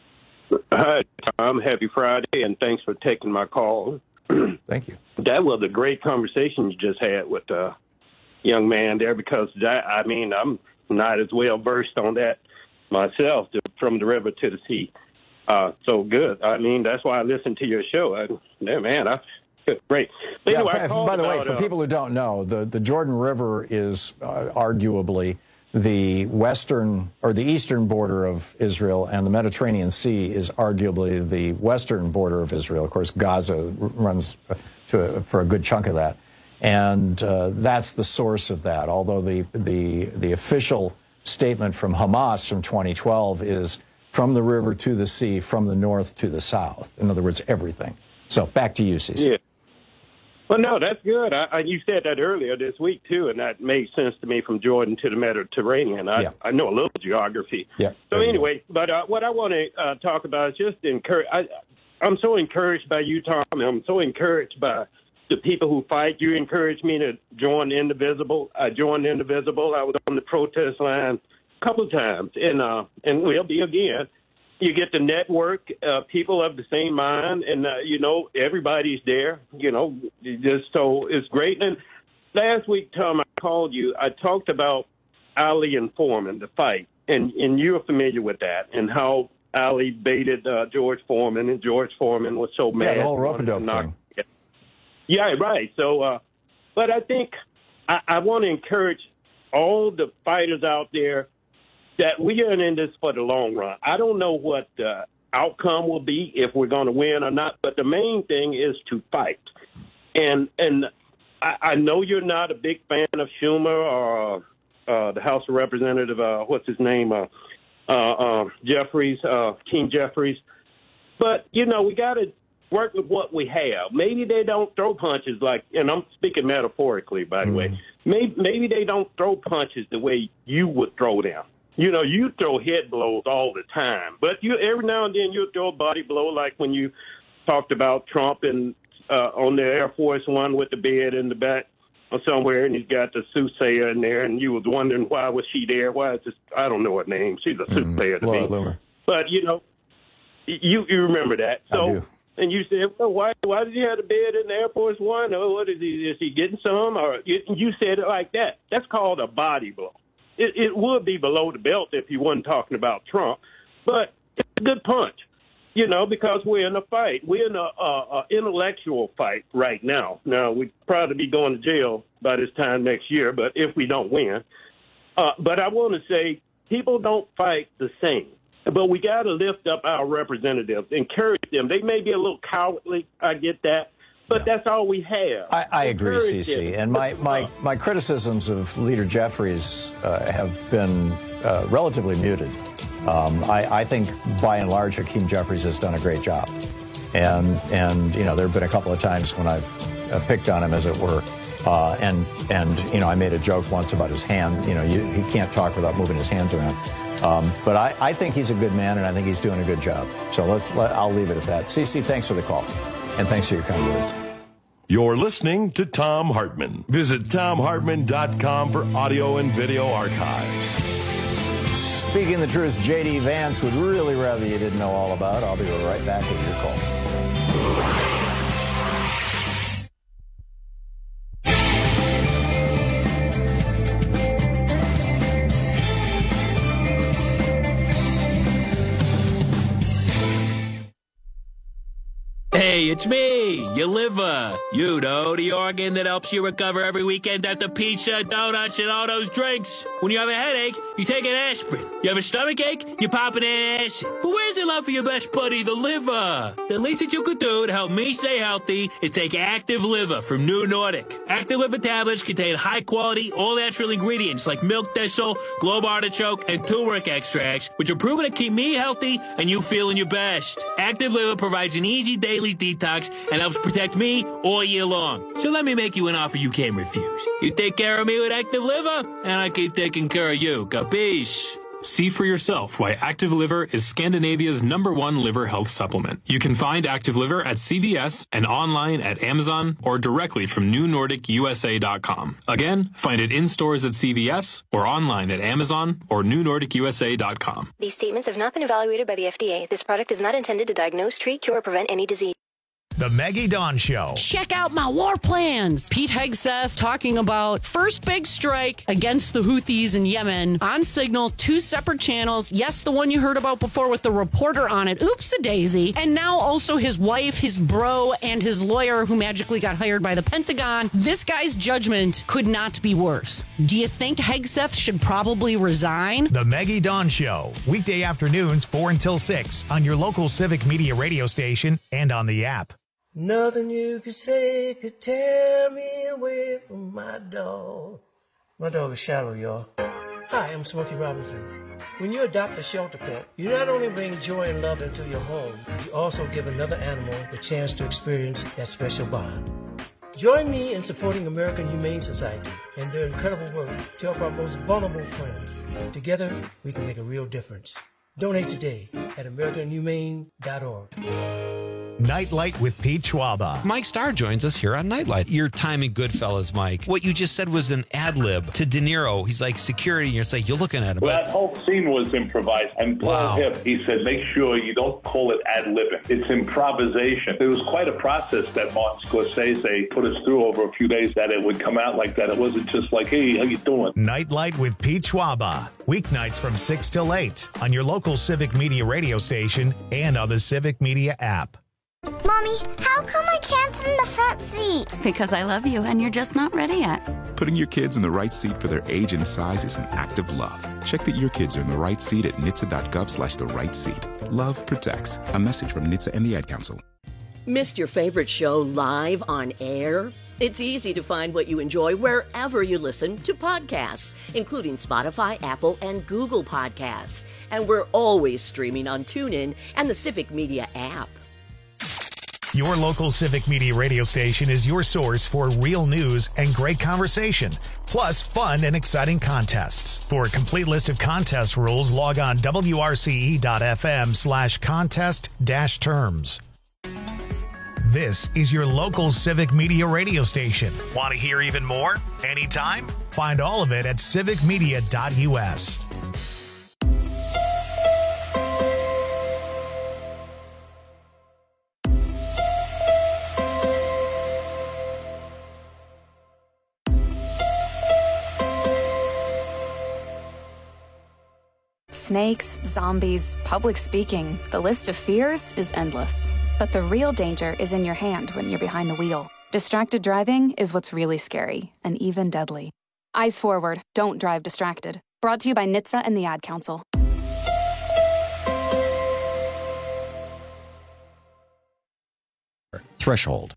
Hi, Tom. Happy Friday, and thanks for taking my call. Thank you. That was a great conversation you just had with the young man there, because that, I mean, I'm not as well versed on that myself, to, from the river to the sea. Uh, so good. I mean, that's why I listen to your show. I, yeah, man, I great. But Yeah, anyway, I f- called by the way, about, for uh, people who don't know, the, the Jordan River is uh, arguably the western or the eastern border of Israel, and the Mediterranean Sea is arguably the western border of Israel. Of course, Gaza r- runs to a, for a good chunk of that, and uh, that's the source of that. Although the the the official statement from Hamas from twenty twelve is from the river to the sea, from the north to the south. In other words, everything. So back to you, Cece. Yeah. Well, no, that's good. I, I, you said that earlier this week, too, and that made sense to me, from Jordan to the Mediterranean. I, Yeah. I know a little geography. Yeah. So anyway, but uh, what I want to uh, talk about is just encourage. I, I'm so encouraged by you, Tom. I'm so encouraged by the people who fight. You encouraged me to join Indivisible. I joined Indivisible. I was on the protest line a couple of times, and uh, and will be again. You get to network uh, people of the same mind, and uh, you know everybody's there. You know, just so it's great. And last week, Tom, I called you. I talked about Ali and Foreman, the fight, and and you're familiar with that, and how Ali baited uh, George Foreman, and George Foreman was so mad. Yeah, the whole he wanted to rope-a-dope knock- thing. Yeah, right. So, uh, but I think I, I want to encourage all the fighters out there that we are in this for the long run. I don't know what the outcome will be, if we're going to win or not, but the main thing is to fight. And and I, I know you're not a big fan of Schumer or uh, the House of Representatives, uh, what's his name, uh, uh, uh, Jeffries, uh, King Jeffries. But, you know, we got to work with what we have. Maybe they don't throw punches like, and I'm speaking metaphorically, by the mm. way, maybe, maybe they don't throw punches the way you would throw them. You know, you throw head blows all the time, but you every now and then you throw a body blow, like when you talked about Trump and uh, on the Air Force One with the bed in the back or somewhere, and he's got the soothsayer in there, and you was wondering why was she there? Why is this? I don't know her name. She's a mm-hmm. soothsayer to Laura me. Loomer. But you know, you you remember that. So, I do. And you said, well, why why did he have the bed in the Air Force One? Or what is he? Is he getting some? Or you, you said it like that. That's called a body blow. It, it would be below the belt if you wasn't talking about Trump, but it's a good punch, you know, because we're in a fight. We're in a, a, a intellectual fight right now. Now, we'd probably be going to jail by this time next year, but if we don't win. Uh, but I want to say people don't fight the same. But we got to lift up our representatives, encourage them. They may be a little cowardly, I get that. But that's all we have. I, I agree, Cece. And my, my, my criticisms of Leader Jeffries uh, have been uh, relatively muted. Um, I, I think, by and large, Hakeem Jeffries has done a great job. And, and you know, there have been a couple of times when I've uh, picked on him, as it were. Uh, and, and, you know, I made a joke once about his hand. You know, you, he can't talk without moving his hands around. Um, but I, I think he's a good man, and I think he's doing a good job. So let's, let, I'll leave it at that. Cece, thanks for the call. And thanks for your kind words. You're listening to Thom Hartmann. Visit Thom Hartmann dot com for audio and video archives. Speaking the truth, J D Vance would really rather you didn't know all about. I'll be right back with your call. Hey, it's me, your liver. You know, the organ that helps you recover every weekend after pizza, donuts, and all those drinks. When you have a headache, you take an aspirin. You have a stomach ache, you pop an acid. But where's the love for your best buddy, the liver? The least that you could do to help me stay healthy is take Active Liver from New Nordic. Active Liver tablets contain high-quality, all-natural ingredients like milk thistle, globe artichoke, and turmeric extracts, which are proven to keep me healthy and you feeling your best. Active Liver provides an easy daily detox and helps protect me all year long. So let me make you an offer you can't refuse. You take care of me with Active Liver, and I keep taking care of you. Capiche? See for yourself why Active Liver is Scandinavia's number one liver health supplement. You can find Active Liver at C V S and online at Amazon or directly from new nordic U S A dot com. Again, find it in stores at C V S or online at Amazon or new nordic U S A dot com. These statements have not been evaluated by the F D A. This product is not intended to diagnose, treat, cure, or prevent any disease. The Maggie Dawn Show. Check out my war plans. Pete Hegseth talking about first big strike against the Houthis in Yemen on Signal, two separate channels. Yes, the one you heard about before with the reporter on it. Oops-a-daisy. And now also his wife, his bro, and his lawyer who magically got hired by the Pentagon. This guy's judgment could not be worse. Do you think Hegseth should probably resign? The Maggie Dawn Show. Weekday afternoons, four until six on your local Civic Media radio station and on the app. Nothing you could say could tear me away from my dog. My dog is Shallow, y'all. Hi, I'm Smokey Robinson. When you adopt a shelter pet, you not only bring joy and love into your home, you also give another animal the chance to experience that special bond. Join me in supporting American Humane Society and their incredible work to help our most vulnerable friends. Together, we can make a real difference. Donate today at american humane dot org. Nightlight with Pete Schwaba. Mike Starr joins us here on Nightlight. Your time in Goodfellas, Mike. What you just said was an ad lib to De Niro. He's like security, and you're like, you're looking at him. Well, that whole scene was improvised. And Paul Wow. Hip, he said, make sure you don't call it ad libbing. It's improvisation. It was quite a process that Martin Scorsese put us through over a few days that it would come out like that. It wasn't just like, hey, how you doing? Nightlight with Pete Schwaba. Weeknights from six till eight on your local Civic Media radio station and on the Civic Media app. Mom, Mommy, how come I can't sit in the front seat? Because I love you and you're just not ready yet. Putting your kids in the right seat for their age and size is an act of love. Check that your kids are in the right seat at N H T S A dot gov slash the right seat. Love protects. A message from N H T S A and the Ad Council. Missed your favorite show live on air? It's easy to find what you enjoy wherever you listen to podcasts, including Spotify, Apple, and Google Podcasts. And we're always streaming on TuneIn and the Civic Media app. Your local Civic Media radio station is your source for real news and great conversation, plus fun and exciting contests. For a complete list of contest rules, log on W R C E dot F M slash contest dash terms. This is your local Civic Media radio station. Want to hear even more? Anytime? Find all of it at civic media dot U S. Snakes, zombies, public speaking. The list of fears is endless. But the real danger is in your hand when you're behind the wheel. Distracted driving is what's really scary and even deadly. Eyes forward, don't drive distracted. Brought to you by N H T S A and the Ad Council. Threshold.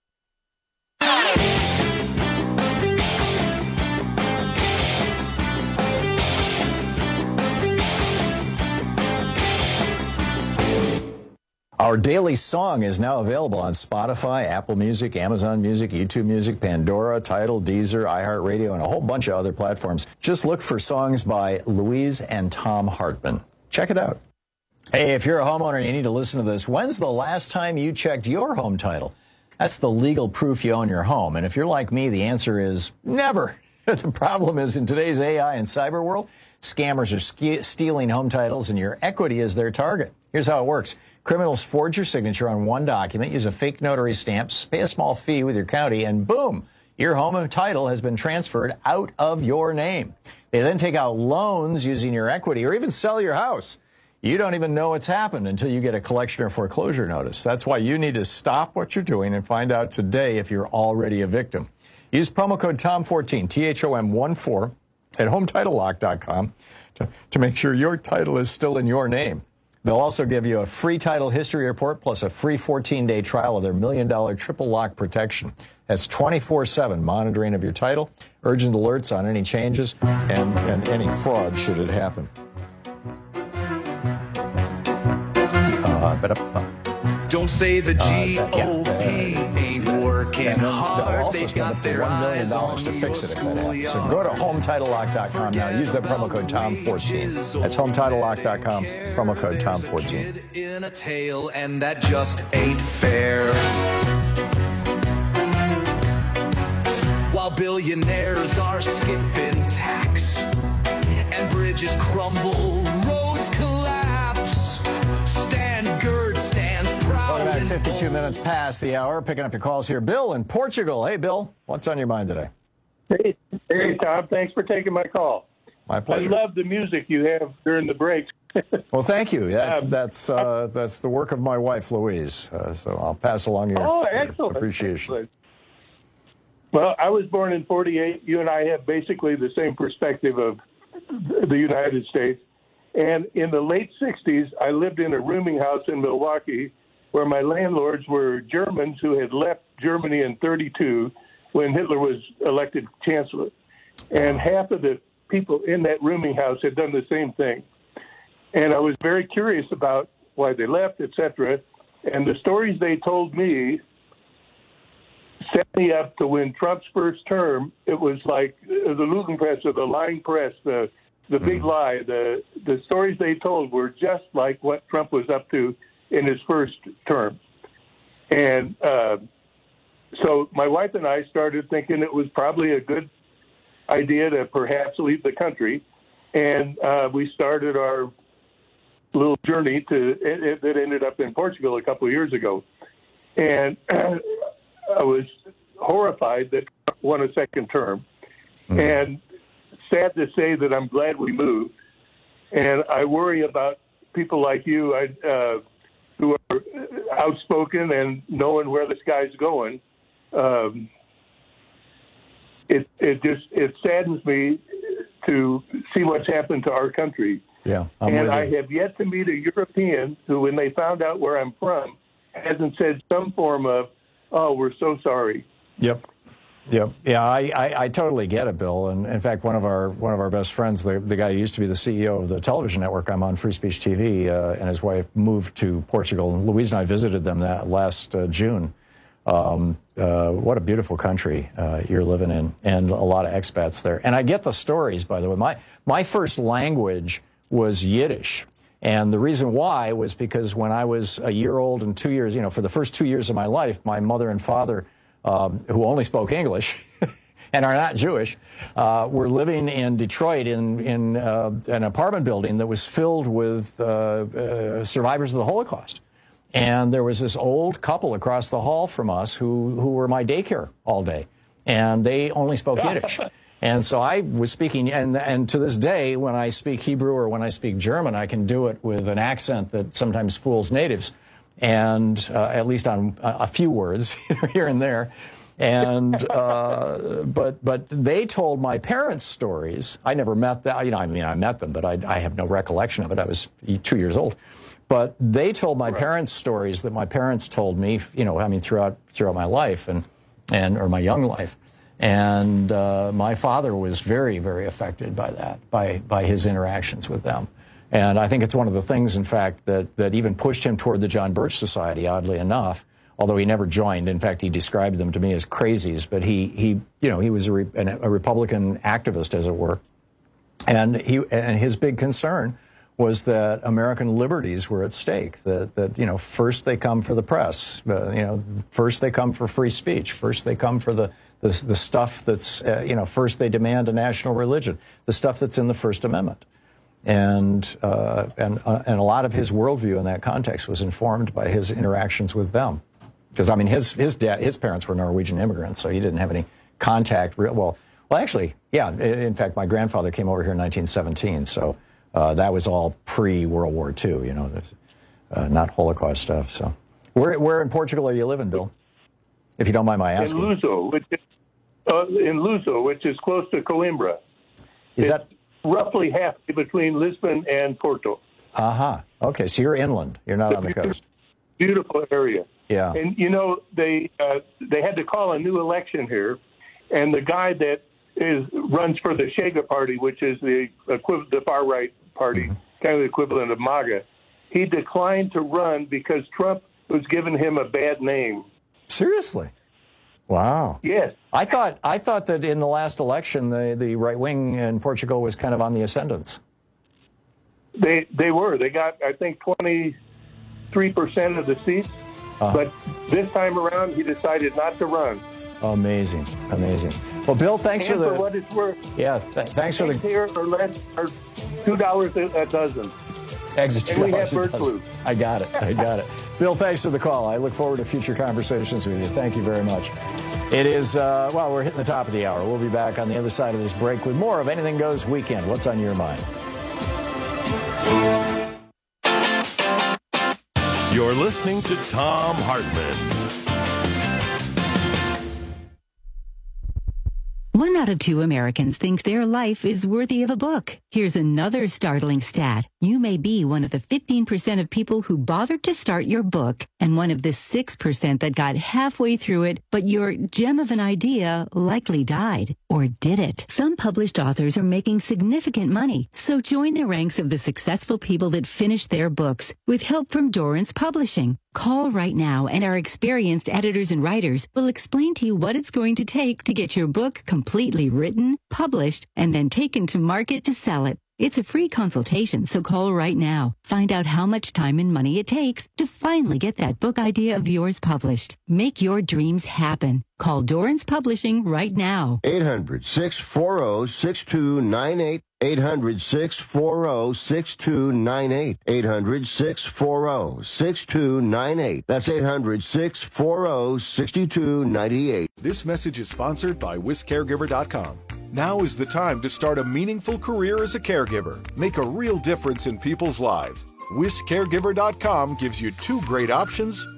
Our daily song is now available on Spotify, Apple Music, Amazon Music, YouTube Music, Pandora, Tidal, Deezer, iHeartRadio, and a whole bunch of other platforms. Just look for songs by Louise and Tom Hartman. Check it out. Hey, if you're a homeowner and you need to listen to this, when's the last time you checked your home title? That's the legal proof you own your home. And if you're like me, the answer is never. The problem is in today's A I and cyber world, scammers are ske- stealing home titles and your equity is their target. Here's how it works. Criminals forge your signature on one document, use a fake notary stamp, pay a small fee with your county, and boom, your home title has been transferred out of your name. They then take out loans using your equity or even sell your house. You don't even know what's happened until you get a collection or foreclosure notice. That's why you need to stop what you're doing and find out today if you're already a victim. Use promo code T O M fourteen, T H O M one four, at home title lock dot com to, to make sure your title is still in your name. They'll also give you a free title history report plus a free fourteen-day trial of their million dollar triple lock protection. That's twenty-four seven monitoring of your title, urgent alerts on any changes, and, and any fraud should it happen. Uh, but, uh, Don't say the G O P uh, yeah, uh, ain't working and hard. also They've got their one million eyes dollars on to fix your it if that happens. So go to home title lock dot com now. Use that promo code T O M fourteen. That's home title lock dot com, promo code T O M fourteen. In a tale, and that just ain't fair. While billionaires are skipping tax and bridges crumble, roads collapse, Stan Gerd stands proud. Well, fifty-two minutes past the hour. Picking up your calls here. Bill in Portugal. Hey, Bill. What's on your mind today? Hey, hey, Tom. Thanks for taking my call. My pleasure. I love the music you have during the breaks. Well, thank you. Yeah, um, that's uh, that's the work of my wife, Louise. Uh, so I'll pass along your, oh, excellent. your appreciation. Excellent. Well, I was born in forty-eight. You and I have basically the same perspective of the United States. And in the late sixties, I lived in a rooming house in Milwaukee where my landlords were Germans who had left Germany in thirty-two when Hitler was elected chancellor. And half of the people in that rooming house had done the same thing. And I was very curious about why they left, et cetera. And the stories they told me set me up to win Trump's first term. It was like the Lugenpresse or the lying press, the the big lie. The the stories they told were just like what Trump was up to in his first term. And uh, so my wife and I started thinking it was probably a good idea to perhaps leave the country. And uh, we started our little journey to it, it, that ended up in Portugal a couple of years ago. And uh, I was horrified that Trump won a second term. Mm-hmm. And sad to say that I'm glad we moved. And I worry about people like you I, uh, who are, outspoken and knowing where this guy's going. Um, it it just it saddens me to see what's happened to our country. Yeah, I'm and with I you. have yet to meet a European who, when they found out where I'm from, hasn't said some form of, "Oh, we're so sorry." Yep. Yep. Yeah, I, I, I totally get it, Bill. And in fact, one of our one of our best friends, the, the guy who used to be the C E O of the television network I'm on, Free Speech T V, uh, and his wife moved to Portugal. And Louise and I visited them that last uh, June. Um, uh, what a beautiful country uh, you're living in, and a lot of expats there. And I get the stories, by the way. My my first language was Yiddish. And the reason why was because when I was a year old and two years, you know, for the first two years of my life, my mother and father, Um, who only spoke English and are not Jewish, uh, were living in Detroit in, in uh, an apartment building that was filled with uh, uh, survivors of the Holocaust. And there was this old couple across the hall from us who, who were my daycare all day. And they only spoke Yiddish. And so I was speaking, and, and to this day, when I speak Hebrew or when I speak German, I can do it with an accent that sometimes fools natives. And uh, at least on a few words here and there, and uh, but but they told my parents stories. I never met them. You know, I mean, I met them, but I, I have no recollection of it. I was two years old, but they told my parents stories that my parents told me. You know, I mean, throughout throughout my life and and or my young life, and uh, my father was very very affected by that, by by his interactions with them. And I think it's one of the things, in fact, that, that even pushed him toward the John Birch Society, oddly enough, although he never joined. In fact, he described them to me as crazies, but he, he you know, he was a, re, a Republican activist, as it were. And he and his big concern was that American liberties were at stake, that, that you know, first they come for the press, uh, you know, first they come for free speech, first they come for the, the, the stuff that's, uh, you know, first they demand a national religion, the stuff that's in the First Amendment. And uh, and uh, and a lot of his worldview in that context was informed by his interactions with them, because I mean his his dad his parents were Norwegian immigrants, so he didn't have any contact. Real well, well actually, yeah. In fact, my grandfather came over here in nineteen seventeen, so uh, that was all pre World War Two. You know, uh, not Holocaust stuff. So where where in Portugal are you living, Bill? If you don't mind my asking. In Luso, which is, uh, in Luso, which is close to Coimbra. Is it's that roughly halfway between Lisbon and Porto? Uh-huh. Okay, so you're inland. You're not on the coast. Beautiful area. Yeah. And, you know, they uh, they had to call a new election here, and the guy that is runs for the Chega Party, which is the equivalent, the far-right party, mm-hmm. kind of the equivalent of MAGA, he declined to run because Trump was giving him a bad name. Seriously? Wow. Yes. I thought I thought that in the last election, the, the right wing in Portugal was kind of on the ascendance. They they were. They got, I think, twenty-three percent of the seats. Uh-huh. But this time around, he decided not to run. Amazing. Amazing. Well, Bill, thanks and for the... for what it's worth. Yeah, th- thanks for the... Here or less are two dollars a dozen. Exit two and we have dollars bird flu. I got it. I got it. Bill, thanks for the call. I look forward to future conversations with you. Thank you very much. It is, uh, well, we're hitting the top of the hour. We'll be back on the other side of this break with more of Anything Goes Weekend. What's on your mind? You're listening to Thom Hartmann. One out of two Americans think their life is worthy of a book. Here's another startling stat. You may be one of the fifteen percent of people who bothered to start your book, and one of the six percent that got halfway through it, but your gem of an idea likely died. Or did it? Some published authors are making significant money, so join the ranks of the successful people that finished their books with help from Dorrance Publishing. Call right now, and our experienced editors and writers will explain to you what it's going to take to get your book completely written, published, and then taken to market to sell it. It's a free consultation, so call right now. Find out how much time and money it takes to finally get that book idea of yours published. Make your dreams happen. Call Dorrance Publishing right now. eight hundred, six four zero, six two nine eight. eight hundred, six four zero, six two nine eight. eight hundred, six four zero, six two nine eight. That's eight hundred, six four zero, six two nine eight. This message is sponsored by Wisc Caregiver dot com. Now is the time to start a meaningful career as a caregiver. Make a real difference in people's lives. Wisc Caregiver dot com gives you two great options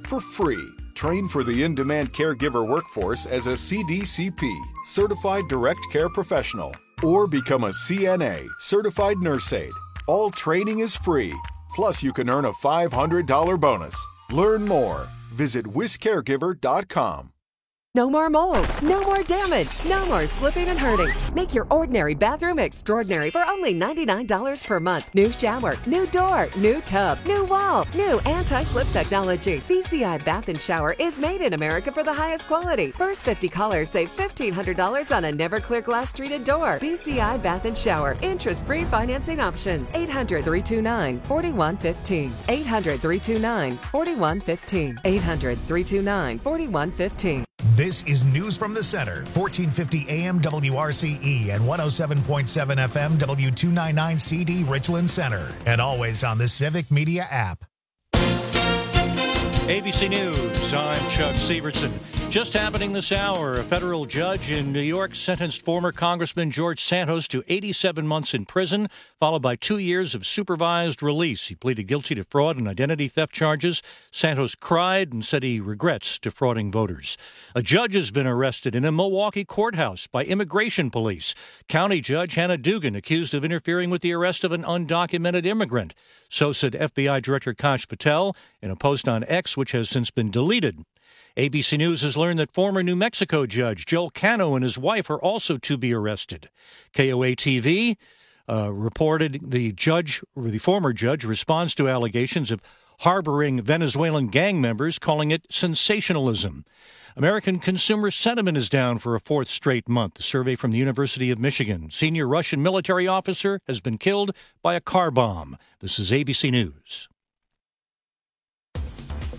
for free. Train for the in-demand caregiver workforce as a C D C P, Certified Direct Care Professional, or become a C N A, Certified Nurse Aide. All training is free. Plus, you can earn a five hundred dollars bonus. Learn more. Visit whisk caregiver dot com. No more mold, no more damage, no more slipping and hurting. Make your ordinary bathroom extraordinary for only ninety-nine dollars per month. New shower, new door, new tub, new wall, new anti-slip technology. B C I Bath and Shower is made in America for the highest quality. First fifty callers save fifteen hundred dollars on a never clear glass treated door. B C I Bath and Shower. Interest-free financing options. eight hundred, three two nine, four one one five. eight hundred, three two nine, four one one five. eight hundred, three two nine, four one one five. This is News from the Center, fourteen fifty A M W R C E and one oh seven point seven F M W two ninety-nine C D Richland Center, and always on the Civic Media app. A B C News, I'm Chuck Severson. Just happening this hour, a federal judge in New York sentenced former Congressman George Santos to eighty-seven months in prison, followed by two years of supervised release. He pleaded guilty to fraud and identity theft charges. Santos cried and said he regrets defrauding voters. A judge has been arrested in a Milwaukee courthouse by immigration police. County Judge Hannah Dugan accused of interfering with the arrest of an undocumented immigrant. So said F B I Director Kash Patel in a post on X, which has since been deleted. A B C News has learned that former New Mexico Judge Joel Cano and his wife are also to be arrested. K O A T V uh, reported the judge, or the former judge, responds to allegations of harboring Venezuelan gang members, calling it sensationalism. American consumer sentiment is down for a fourth straight month. A survey from the University of Michigan. Senior Russian military officer has been killed by a car bomb. This is A B C News.